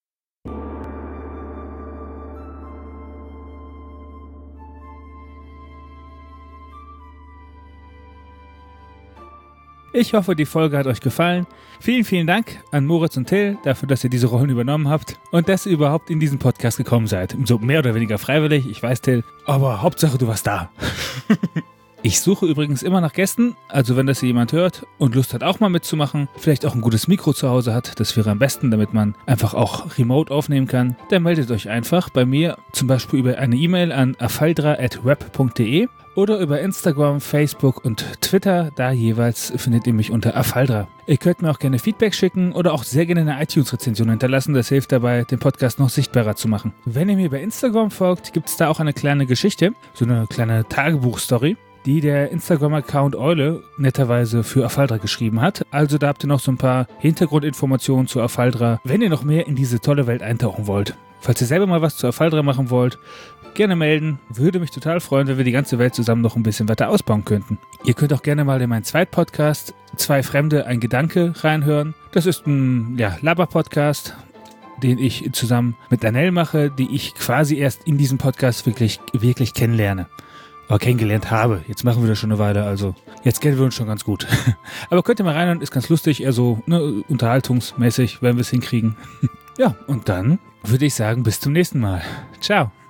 Ich hoffe, die Folge hat euch gefallen. Vielen, vielen Dank an Moritz und Till dafür, dass ihr diese Rollen übernommen habt und dass ihr überhaupt in diesen Podcast gekommen seid. So mehr oder weniger freiwillig, ich weiß, Till, aber Hauptsache, du warst da. Ich suche übrigens immer nach Gästen, also wenn das hier jemand hört und Lust hat, auch mal mitzumachen, vielleicht auch ein gutes Mikro zu Hause hat, das wäre am besten, damit man einfach auch remote aufnehmen kann, dann meldet euch einfach bei mir, zum Beispiel über eine E-Mail an afaldra@web.de oder über Instagram, Facebook und Twitter, da jeweils findet ihr mich unter Afaldra. Ihr könnt mir auch gerne Feedback schicken oder auch sehr gerne eine iTunes-Rezension hinterlassen, das hilft dabei, den Podcast noch sichtbarer zu machen. Wenn ihr mir bei Instagram folgt, gibt es da auch eine kleine Geschichte, so eine kleine Tagebuchstory, die der Instagram-Account Eule netterweise für Afaldra geschrieben hat. Also da habt ihr noch so ein paar Hintergrundinformationen zu Afaldra, wenn ihr noch mehr in diese tolle Welt eintauchen wollt. Falls ihr selber mal was zu Afaldra machen wollt, gerne melden. Würde mich total freuen, wenn wir die ganze Welt zusammen noch ein bisschen weiter ausbauen könnten. Ihr könnt auch gerne mal in meinen Zweitpodcast Zwei Fremde, ein Gedanke reinhören. Das ist ein Laber-Podcast, den ich zusammen mit Anel mache, die ich quasi erst in diesem Podcast wirklich kennenlerne. Aber kennengelernt habe. Jetzt machen wir das schon eine Weile, also jetzt kennen wir uns schon ganz gut. Aber könnt ihr mal reinhören, ist ganz lustig, eher so unterhaltungsmäßig, wenn wir es hinkriegen. Ja, und dann würde ich sagen, bis zum nächsten Mal. Ciao.